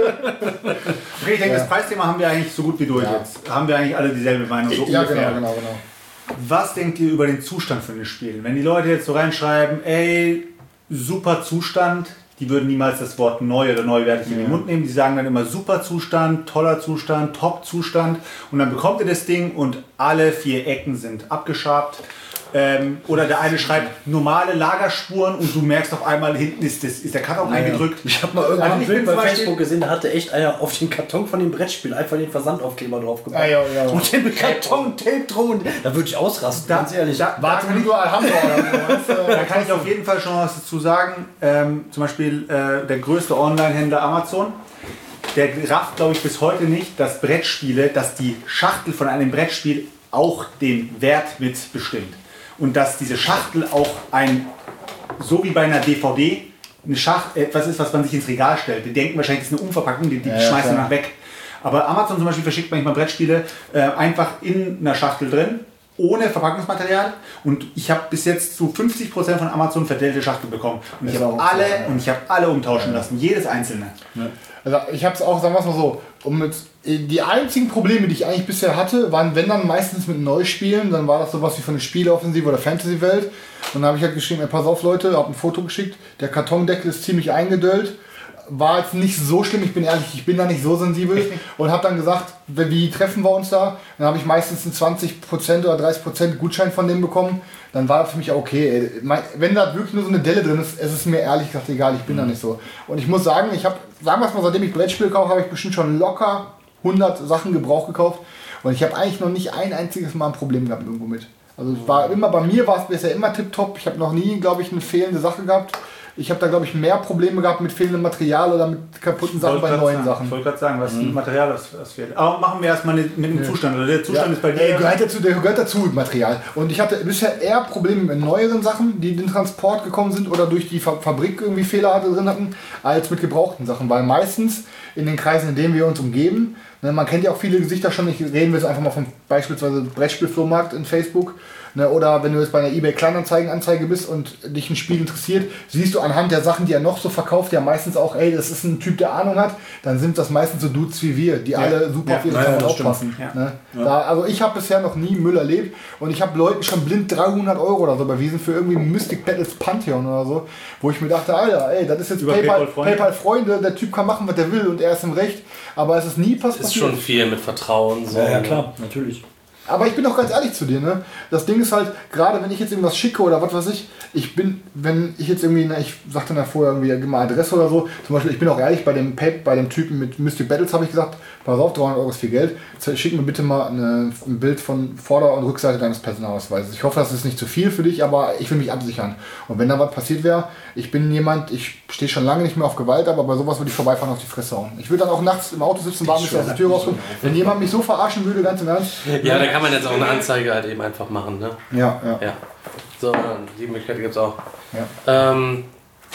Okay, ich denke, Ja. das Preisthema haben wir eigentlich so gut wie durch Ja. jetzt. Haben wir eigentlich alle dieselbe Meinung, so Ja, ungefähr. genau, genau, genau. Was denkt ihr über den Zustand von den Spielen? Wenn die Leute jetzt so reinschreiben, ey, super Zustand, die würden niemals das Wort neu oder neuwertig in den Mund nehmen. Die sagen dann immer super Zustand, toller Zustand, top Zustand. Und dann bekommt ihr das Ding und alle vier Ecken sind abgeschabt. Ähm, oder der eine schreibt normale Lagerspuren und du merkst auf einmal, hinten ist, das, ist der Karton eingedrückt. Ich habe mal irgendwann Also ein ich Bild bin bei zum Beispiel- Facebook gesehen, da hatte echt einer auf den Karton von dem Brettspiel einfach den Versandaufkleber drauf gemacht. Ah, ja, ja. Und den Karton Tape drum. Und da würde ich ausrasten, Da- ganz ehrlich. da- Warte, wenn du überall Hamburger oder so. weißt du? Da kann ich auf jeden Fall schon was dazu sagen. Ähm, zum Beispiel äh, der größte Online-Händler Amazon. Der rafft, glaube ich, bis heute nicht, dass Brettspiele, dass die Schachtel von einem Brettspiel auch den Wert mit bestimmt. Und dass diese Schachtel auch ein, so wie bei einer D V D, eine Schachtel, etwas ist, was man sich ins Regal stellt. Die denken wahrscheinlich, das ist eine Umverpackung, die, die Ja, schmeißen klar. danach weg. Aber Amazon zum Beispiel verschickt manchmal Brettspiele äh, einfach in einer Schachtel drin, ohne Verpackungsmaterial. Und ich habe bis jetzt zu fünfzig Prozent von Amazon verdellte Schachtel bekommen. Und ich Ist habe auch alle, so, ja. und ich habe alle umtauschen lassen, jedes einzelne. Also ich habe es auch, sagen wir es mal so, um mit, die einzigen Probleme, die ich eigentlich bisher hatte, waren wenn dann meistens mit Neuspielen, dann war das sowas wie von der Spieleoffensive oder Fantasy-Welt. Und dann habe ich halt geschrieben, ey, pass auf Leute, habe ein Foto geschickt, der Kartondeckel ist ziemlich eingedöllt. War jetzt nicht so schlimm, ich bin ehrlich, ich bin da nicht so sensibel und habe dann gesagt, wie treffen wir uns da? Dann habe ich meistens einen zwanzig Prozent oder dreißig Prozent Gutschein von denen bekommen. Dann war das für mich auch okay. Ey. Wenn da wirklich nur so eine Delle drin ist, es ist mir ehrlich gesagt egal, ich bin da nicht so. Und ich muss sagen, ich habe, sagen wir es mal, seitdem ich Brettspiele kaufe, habe ich bestimmt schon locker hundert Sachen Gebrauch gekauft. Und ich habe eigentlich noch nicht ein einziges Mal ein Problem gehabt irgendwo mit. Also es war immer, bei mir war es bisher immer tipptopp. Ich habe noch nie, glaube ich, eine fehlende Sache gehabt. Ich habe da, glaube ich, mehr Probleme gehabt mit fehlendem Material oder mit kaputten Sachen bei Wollte neuen grad sagen, Sachen. Ich wollte gerade sagen, was mhm. Material was, was fehlt. Aber machen wir erstmal mit dem Zustand. Oder der Zustand Ja, ist bei der dir. gehört dazu, der gehört dazu mit Material. Und ich hatte bisher eher Probleme mit neueren Sachen, die in den Transport gekommen sind oder durch die Fa- Fabrik irgendwie Fehler drin hatten, als mit gebrauchten Sachen. Weil meistens in den Kreisen, in denen wir uns umgeben, ne, man kennt ja auch viele Gesichter schon, ich reden wir jetzt einfach mal vom beispielsweise Brettspielflohmarkt in Facebook. Ne, oder wenn du jetzt bei einer eBay Kleinanzeigen-Anzeige bist und dich ein Spiel interessiert, siehst du anhand der Sachen, die er noch so verkauft, ja meistens auch, ey, das ist ein Typ, der Ahnung hat, dann sind das meistens so Dudes wie wir, die alle super Ja. auf ihre Ja, Sachen das aufpassen. stimmt. Ne? Da, also ich habe bisher noch nie Müll erlebt und ich habe Leuten schon blind dreihundert Euro oder so überwiesen für irgendwie Mystic Battles Pantheon oder so, wo ich mir dachte, Alter, ey, das ist jetzt Über PayPal, PayPal-Freunde. PayPal-Freunde, der Typ kann machen, was er will und er ist im Recht, aber es ist nie pass- Ist passiert. schon viel mit Vertrauen. So. Ja, ja, klar, natürlich. Aber ich bin auch ganz ehrlich zu dir, ne? Das Ding ist halt, gerade wenn ich jetzt irgendwas schicke oder was weiß ich, ich bin, wenn ich jetzt irgendwie, na, ich sagte dann vorher irgendwie, gib mal Adresse oder so, zum Beispiel, ich bin auch ehrlich, bei dem Pay, bei dem Typen mit Mystic Battles habe ich gesagt, pass auf, dreihundert Euro ist viel Geld, schick mir bitte mal eine, ein Bild von Vorder- und Rückseite deines Personalausweises. Ich hoffe, das ist nicht zu viel für dich, aber ich will mich absichern. Und wenn da was passiert wäre, ich bin jemand, ich stehe schon lange nicht mehr auf Gewalt, aber bei sowas würde ich vorbeifahren und auf die Fresse hauen. Ich würde dann auch nachts im Auto sitzen, warten, bis er aus der Tür rauskommt. Wenn jemand mich so verarschen würde, ganz im Ernst. Ja, da kann man jetzt auch eine Anzeige halt eben einfach machen. Ne? Ja, ja. Ja. So, die Möglichkeit gibt es auch. Ja. Ähm,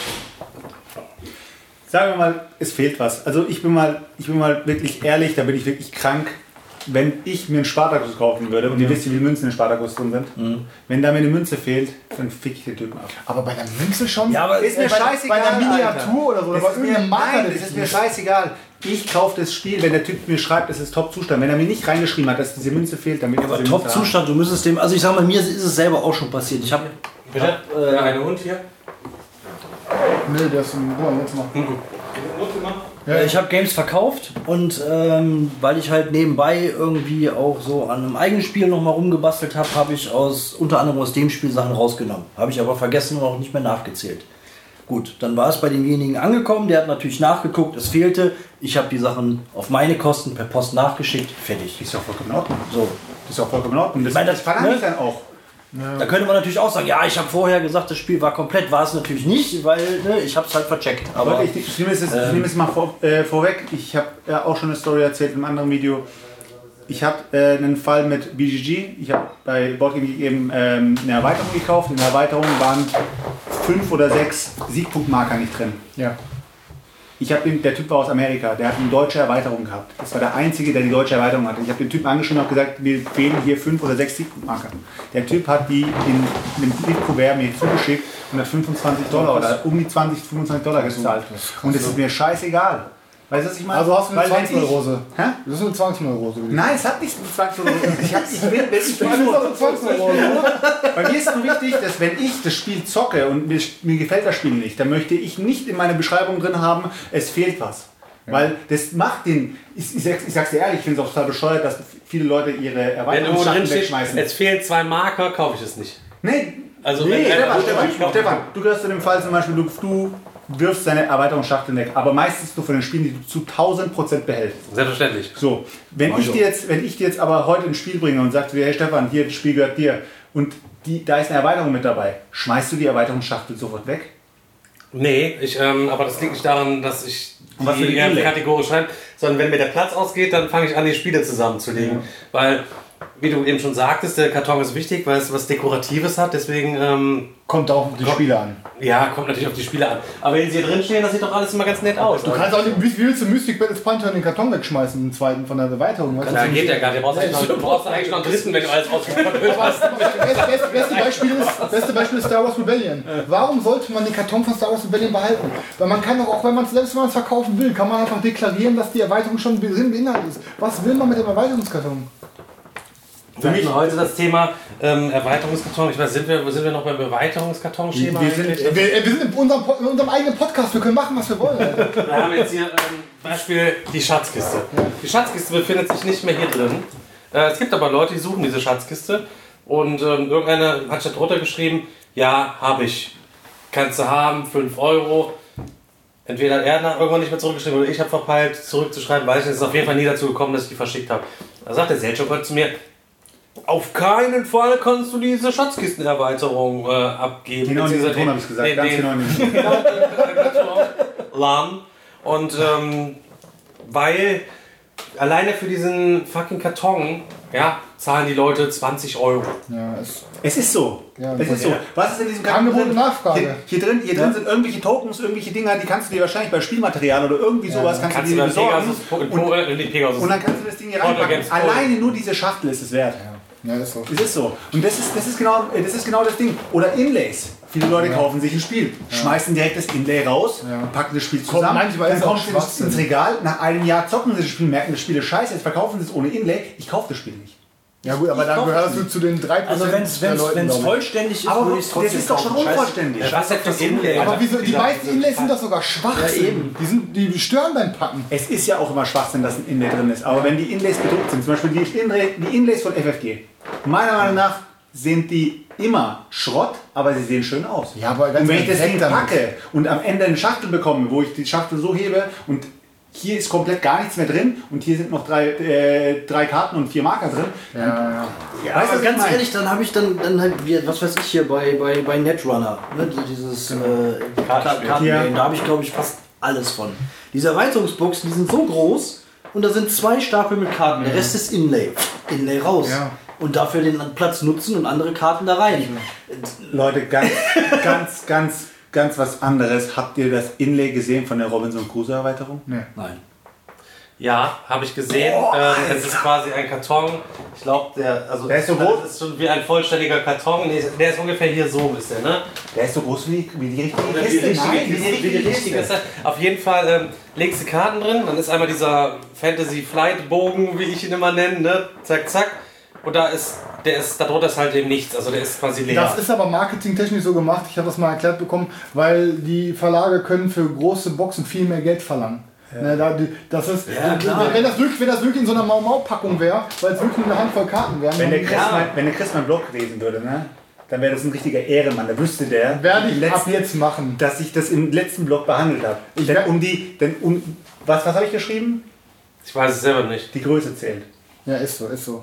Sagen wir mal, es fehlt was. Also ich bin mal, ich bin mal wirklich ehrlich, da bin ich wirklich krank. Wenn ich mir einen Spartakus kaufen würde, und ihr wisst, wie viele Münzen in Spartakus drin sind, Mhm. wenn da mir eine Münze fehlt, dann fick ich den Typen ab. Aber bei der Münze schon? Ja, aber Ist mir bei, scheißegal, Bei der Miniatur Alter. oder so, oder Das bei ist mir, irgendeinem Marker, nein, der das ist mir wichtig scheißegal. Ich kaufe das Spiel, wenn der Typ mir schreibt, es ist Top-Zustand. Wenn er mir nicht reingeschrieben hat, dass diese Münze fehlt, dann will ich Aber diese Münze haben. Top-Zustand, du müsstest dem, also ich sag mal, mir ist es selber auch schon passiert. Ich habe bitte? äh, Der eine Hund hier? Nee, der ist ein Wohnzimmer. Ja, ich habe Games verkauft und ähm, weil ich halt nebenbei irgendwie auch so an einem eigenen Spiel nochmal rumgebastelt habe, habe ich aus unter anderem aus dem Spiel Sachen rausgenommen. Habe ich aber vergessen und auch nicht mehr nachgezählt. Gut, dann war es bei demjenigen angekommen, der hat natürlich nachgeguckt, es fehlte. Ich habe die Sachen auf meine Kosten per Post nachgeschickt, fertig. Ist ja auch vollkommen in Ordnung. So. Das ist auch vollkommen in Ordnung. Das, Ich meine, das- das verlange ich ne? dann auch. Ja. Da könnte man natürlich auch sagen, ja, ich habe vorher gesagt, das Spiel war komplett, war es natürlich nicht, weil ne, ich habe es halt vercheckt. Aber ich, ich nehme es, jetzt, ähm, ich nehme es mal vor, äh, vorweg, ich habe ja auch schon eine Story erzählt in einem anderen Video. Ich habe äh, einen Fall mit B G G, ich habe bei Boardgame Geek eben ähm, eine Erweiterung gekauft. In der Erweiterung waren fünf oder sechs Siegpunktmarker nicht drin. Ja. Ich habe den, der Typ war aus Amerika, der hat eine deutsche Erweiterung gehabt. Das war der Einzige, der die deutsche Erweiterung hatte. Ich habe den Typen angeschrieben und habe gesagt, wir fehlen hier fünf oder sechs Siegpunktmarker. Der Typ hat die in einem Kuvert mir zugeschickt und hat fünfundzwanzig Dollar oder um die zwanzig, fünfundzwanzig Dollar gezahlt. Und das ist mir scheißegal. Weißt du, was ich meine? Also hast du eine zwanzig-Euro-Rose. Hä? Das ist eine zwanzig-Euro-Rose. Nein, es hat nichts mit zwanzig-Euro. Ich, hab, ich will, wenn ich nur, bei mir ist nur wichtig, dass wenn ich das Spiel zocke und mir, mir gefällt das Spiel nicht, dann möchte ich nicht in meiner Beschreibung drin haben, es fehlt was. Ja. Weil das macht den, ich, ich, sag's, ich sag's dir ehrlich, ich finde es auch total bescheuert, dass viele Leute ihre Erweiterungsschachteln wegschmeißen. Es fehlen zwei Marker, kaufe ich es nicht. Nee, also nee, wenn, Stefan, äh, Stefan, Stefan, du gehörst zu dem Fall zum Beispiel, du, du wirfst deine Erweiterungsschachteln weg, aber meistens nur von den Spielen, die du zu tausend Prozent behältst. Selbstverständlich. So, wenn ich, dir jetzt, wenn ich dir jetzt aber heute ein Spiel bringe und sagst, hey Stefan, hier, das Spiel gehört dir und die, da ist eine Erweiterung mit dabei, schmeißt du die Erweiterungsschachtel sofort weg? Nee, ich, ähm, aber das liegt nicht daran, dass ich und was die die Kategorie schreibe, sondern wenn mir der Platz ausgeht, dann fange ich an, die Spiele zusammenzulegen. Ja. Weil, wie du eben schon sagtest, der Karton ist wichtig, weil es was Dekoratives hat, deswegen... Ähm, kommt auch auf die kommt, Spiele an. Ja, kommt natürlich auf die Spiele an. Aber wenn sie hier drin stehen, das sieht doch alles immer ganz nett aus. Du kannst auch nicht, wie willst du Mystic Battles Panther in den Karton wegschmeißen, den zweiten von der Erweiterung? Weißt ja, geht ja gar nicht. Du brauchst, eigentlich noch, du brauchst eigentlich noch einen dritten, wenn du alles ausgepackt hast. Das beste, beste, Beispiel ist, beste Beispiel ist Star Wars Rebellion. Warum sollte man den Karton von Star Wars Rebellion behalten? Weil man kann doch auch, wenn man es selbst wenn man es verkaufen will, kann man einfach deklarieren, dass die Erweiterung schon beinhaltet ist. Was will man mit dem Erweiterungskarton? Wir hatten heute das Thema ähm, Erweiterungskarton. Ich weiß, sind wir, sind wir noch beim Erweiterungskarton-Schema? Wir, wir, wir sind in unserem, in unserem eigenen Podcast, wir können machen, was wir wollen. Wir haben jetzt hier ähm, Beispiel die Schatzkiste. Die Schatzkiste befindet sich nicht mehr hier drin. Äh, es gibt aber Leute, die suchen diese Schatzkiste. Und ähm, irgendeiner hat da drunter geschrieben, ja, habe ich. Kannst du haben, fünf Euro. Entweder er hat irgendwann nicht mehr zurückgeschrieben oder ich habe verpeilt, zurückzuschreiben, weil es ist auf jeden Fall nie dazu gekommen, dass ich die verschickt habe. Da sagt der Seltschuk zu mir, auf keinen Fall kannst du diese Schatzkistenerweiterung äh, abgeben. Genau, den Ton habe ich gesagt, den, ganz genau nicht. Lahm. Und ähm, weil alleine für diesen fucking Karton, ja, zahlen die Leute zwanzig Euro. Ja, es, es ist so. Ja, es ist so. Was ist in diesem Karton Angebot und Nachfrage. Hier, hier drin, hier drin ja. sind irgendwelche Tokens, irgendwelche Dinger, die kannst du dir wahrscheinlich bei Spielmaterial oder irgendwie sowas ja. kannst, kannst du dir besorgen. Und, und, und, und dann kannst du das Ding hier reinpacken. Alleine nur diese Schachtel ist es wert. Ja. Ja, das ist so. Das ist so. Und das ist, das ist, genau, das ist genau das Ding. Oder Inlays. Viele Leute ja. kaufen sich ein Spiel, ja. schmeißen direkt das Inlay raus, ja. packen das Spiel zusammen, manchmal dann kommen sie ins Regal, nach einem Jahr zocken sie das Spiel, merken, das Spiel ist scheiße, jetzt verkaufen sie es ohne Inlay. Ich kaufe das Spiel nicht. Ja gut, aber dann gehörst du zu den drei Prozent also wenn es vollständig ist, aber würde ich es trotzdem das ist doch schon unvollständig. Ja, was das Inlay? Aber wieso, die meisten Inlays sind doch sogar schwach. Ja, eben. Die, sind, die stören beim Packen. Es ist ja auch immer Schwachsinn, dass ein Inlay drin ist. Aber wenn die Inlays bedruckt sind, zum Beispiel die, Inlay, die Inlays von F F G, meiner Meinung nach sind die immer Schrott, aber sie sehen schön aus. Ja, aber ganz und wenn ich das Ding packe und am Ende eine Schachtel bekomme, wo ich die Schachtel so hebe und hier ist komplett gar nichts mehr drin und hier sind noch drei, äh, drei Karten und vier Marker drin. Ja, ja. ja weißt du, ganz ehrlich, dann habe ich dann, dann halt, was weiß ich hier bei, bei, bei Netrunner, ne, dieses äh, Kartenspiel, ja. Da habe ich glaube ich fast alles von. Diese Erweiterungsboxen, die sind so groß und da sind zwei Stapel mit Karten, der Rest ist Inlay. Inlay raus. Ja. Und dafür den Platz nutzen und andere Karten da rein. Leute, ganz, ganz, ganz, ganz was anderes. Habt ihr das Inlay gesehen von der Robinson Crusoe Erweiterung? Nee. Nein. Ja, habe ich gesehen. Oh, ähm, es ist quasi ein Karton. Ich glaube, der, also der ist so groß. Das ist schon wie ein vollständiger Karton. Nee, der ist ungefähr hier so, ist der, ne? Der ist so groß wie, wie die richtige Kiste. Wie die richtige, Nein, wie die richtige, wie die richtige Kiste. Auf jeden Fall ähm, legst du Karten drin. Dann ist einmal dieser Fantasy Flight Bogen, wie ich ihn immer nenne, ne? Zack, zack. Und da ist, der ist, darunter ist halt eben nichts, also der ist quasi leer. Das ist aber marketingtechnisch so gemacht, ich habe das mal erklärt bekommen, weil die Verlage können für große Boxen viel mehr Geld verlangen. Ja. Na, das ist, ja, klar. Wenn, das wirklich, wenn das wirklich in so einer Mau-Mau-Packung wäre, weil es wirklich eine Handvoll Karten wären. Wenn der Chris, ja. mein, wenn der Chris mein Blog lesen würde, ne? Dann wäre das ein richtiger Ehrenmann. Da wüsste der, werde ich letzten, ab jetzt machen, dass ich das im letzten Blog behandelt habe. Ich denn um die, denn um, was, was habe ich geschrieben? Ich weiß es selber nicht. Die Größe zählt. Ja, ist so, ist so.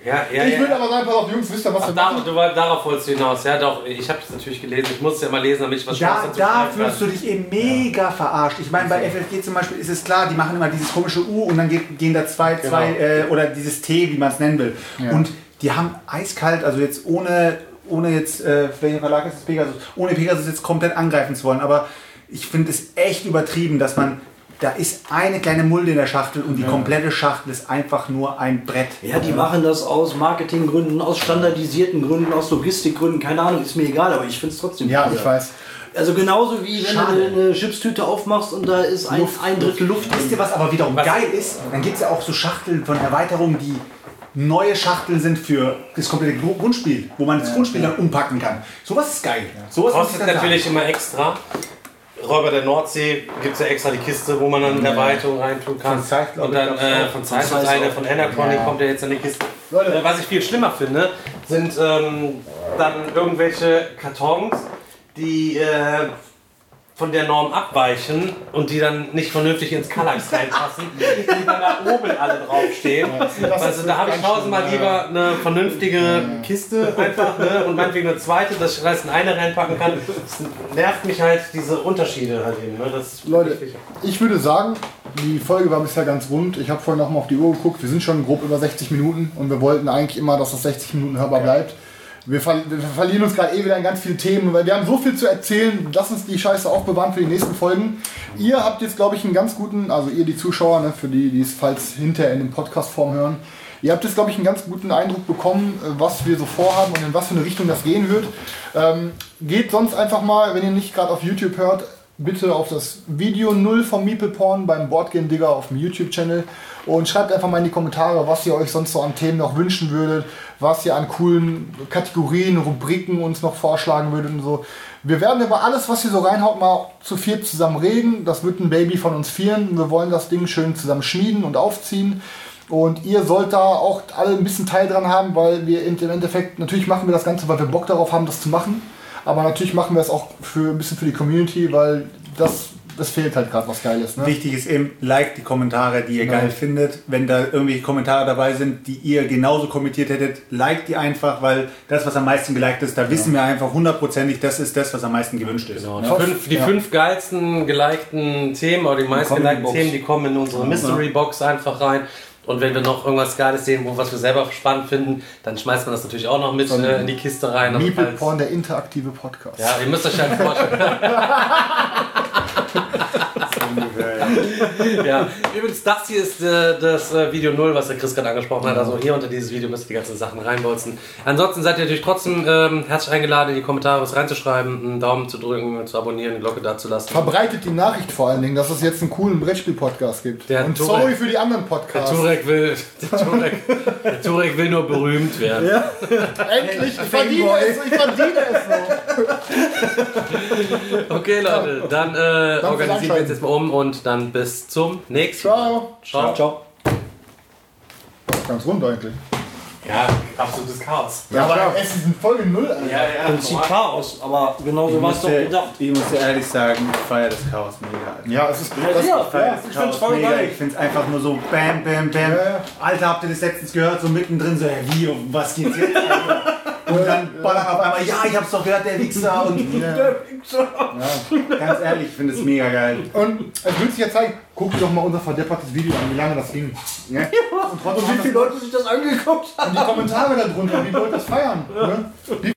Ja, ja, ich ja. würde aber sagen, pass auf, Jungs, wisst ihr, was Ach, wir da, machen? du, darauf wolltest du hinaus. Ja, doch, ich habe es natürlich gelesen. Ich muss es ja mal lesen, damit ich was Da, Schlaues dazu da schreiben fühlst du kann. dich eben mega verarscht. Ich meine, bei F F G zum Beispiel ist es klar, die machen immer dieses komische U und dann geht, gehen da zwei, Genau. zwei äh, oder dieses T, wie man es nennen will. Ja. Und die haben eiskalt, also jetzt ohne, ohne jetzt, äh, welcher Verlag ist das, Pegasus, ohne Pegasus jetzt komplett angreifen zu wollen, aber ich finde es echt übertrieben, dass man, da ist eine kleine Mulde in der Schachtel und die Ja. komplette Schachtel ist einfach nur ein Brett. Ja, die machen das aus Marketinggründen, aus standardisierten Gründen, aus Logistikgründen, keine Ahnung, ist mir egal, aber ich finde es trotzdem Ja, cool. ich weiß. Also genauso wie wenn Schade. du eine Chipstüte aufmachst und da ist ein, Luft, ein Drittel Luft. Wisst ihr, was aber wiederum Was? geil ist? Dann gibt es ja auch so Schachteln von Erweiterungen, die neue Schachteln sind für das komplette Gru- Grundspiel, wo man das Grundspiel dann umpacken kann. Sowas ist geil. Sowas muss ich Kostet dann sagen. natürlich immer extra. Räuber der Nordsee gibt es ja extra die Kiste, wo man dann eine Erweiterung reintun kann. Von Zeiss, glaub und ich, dann gab's äh, auch. von Zeiss Von und Zeiss eine auch. von Anachronic Ja. kommt ja jetzt in die Kiste. Leute. Äh, was ich viel schlimmer finde, sind ähm, dann irgendwelche Kartons, die äh, von der Norm abweichen und die dann nicht vernünftig ins Kallax reinpassen, die dann da oben alle draufstehen. das Also ist da habe ich ganz tausendmal schlimm, lieber eine vernünftige Kiste einfach, ne? Und meinetwegen eine zweite, dass ich alles in eine reinpacken kann. Das nervt mich halt, diese Unterschiede halt eben. Ne? Das ist Leute, wichtig. ich würde sagen, die Folge war bisher ganz rund. Ich habe vorhin noch mal auf die Uhr geguckt. Wir sind schon grob über sechzig Minuten und wir wollten eigentlich immer, dass das sechzig Minuten hörbar bleibt. Wir, ver wir verlieren uns gerade eh wieder in ganz viele Themen, weil wir haben so viel zu erzählen. Lass uns die Scheiße aufbewahren für die nächsten Folgen. Ihr habt jetzt, glaube ich, einen ganz guten, also ihr die Zuschauer, ne, für die, die es falls hinterher in dem Podcast-Form hören, ihr habt jetzt, glaube ich, einen ganz guten Eindruck bekommen, äh, was wir so vorhaben und in was für eine Richtung das gehen wird. Ähm, geht sonst einfach mal, wenn ihr nicht gerade auf YouTube hört, bitte auf das Video null vom Meeple Porn beim Boardgame Digger auf dem YouTube-Channel und schreibt einfach mal in die Kommentare, was ihr euch sonst so an Themen noch wünschen würdet, was ihr an coolen Kategorien, Rubriken uns noch vorschlagen würdet und so. Wir werden über alles, was ihr so reinhaut, mal zu viert zusammen reden. Das wird ein Baby von uns vieren. Wir wollen das Ding schön zusammen schmieden und aufziehen. Und ihr sollt da auch alle ein bisschen Teil dran haben, weil wir im Endeffekt, natürlich machen wir das Ganze, weil wir Bock darauf haben, das zu machen. Aber natürlich machen wir es auch für ein bisschen für die Community, weil das, das fehlt halt gerade was Geiles. Ne? Wichtig ist eben, liked die Kommentare, die ihr Genau. geil findet. Wenn da irgendwelche Kommentare dabei sind, die ihr genauso kommentiert hättet, liked die einfach, weil das, was am meisten geliked ist, da wissen wir einfach hundertprozentig, das ist das, was am meisten gewünscht ist. Genau. Die, Ja. fünf, die Ja. fünf geilsten gelikten Themen oder die meisten kommen in die gelikten Box. Themen, die kommen in unsere Mystery Box einfach rein. Und wenn wir noch irgendwas Geiles sehen, wo was wir selber spannend finden, dann schmeißt man das natürlich auch noch mit äh, in die Kiste rein. Also Meeple falls- Porn, der interaktive Podcast. Ja, ihr müsst euch halt vorstellen. Ja, übrigens, das hier ist äh, das äh, Video null, was der Chris gerade angesprochen hat. Also hier unter dieses Video müsst ihr die ganzen Sachen reinbolzen. Ansonsten seid ihr natürlich trotzdem ähm, herzlich eingeladen, in die Kommentare was reinzuschreiben, einen Daumen zu drücken, zu abonnieren, eine Glocke dazulassen. Verbreitet die Nachricht vor allen Dingen, dass es jetzt einen coolen Brettspiel-Podcast gibt. Der und Turek- sorry für die anderen Der Podcasts. Turek will, der Turek, der Turek will nur berühmt werden. Endlich, ich verdiene es, ich verdiene es so. Okay, Leute, dann äh, fürs organisieren wir Einschalten. uns jetzt mal um und dann bis zum nächsten Mal. Ciao. Ciao. Ciao. Ganz rund eigentlich. Ja, absolutes Chaos. Ja, aber es ist in Folge null. Alter. Ja, ja. Prinzip Chaos, aber genauso war es doch gedacht. ich muss dir ehrlich sagen, ich feiere das Chaos mega. Alter. Ja, es ist. Ja, Das, ja, Ich feiere ja, das ich Chaos find's voll mega. geil. Ich finde es einfach nur so bam, bam, bam. Ja, ja. Alter, habt ihr das letztens gehört? So mittendrin so, ja, wie, um was geht's jetzt? Alter? Und dann ballern auf einmal, ja, ich hab's doch gehört, der Wichser und der Wichser. Ganz ehrlich, ich finde es mega geil. und es wird sich ja zeigen, guckt doch mal unser verdeppertes Video an, wie lange das ging. Ja? Und, trotzdem Und wie haben viele das- Leute sich das angeguckt haben? und die Kommentare darunter, wie wollt ihr das feiern? Ne? Wie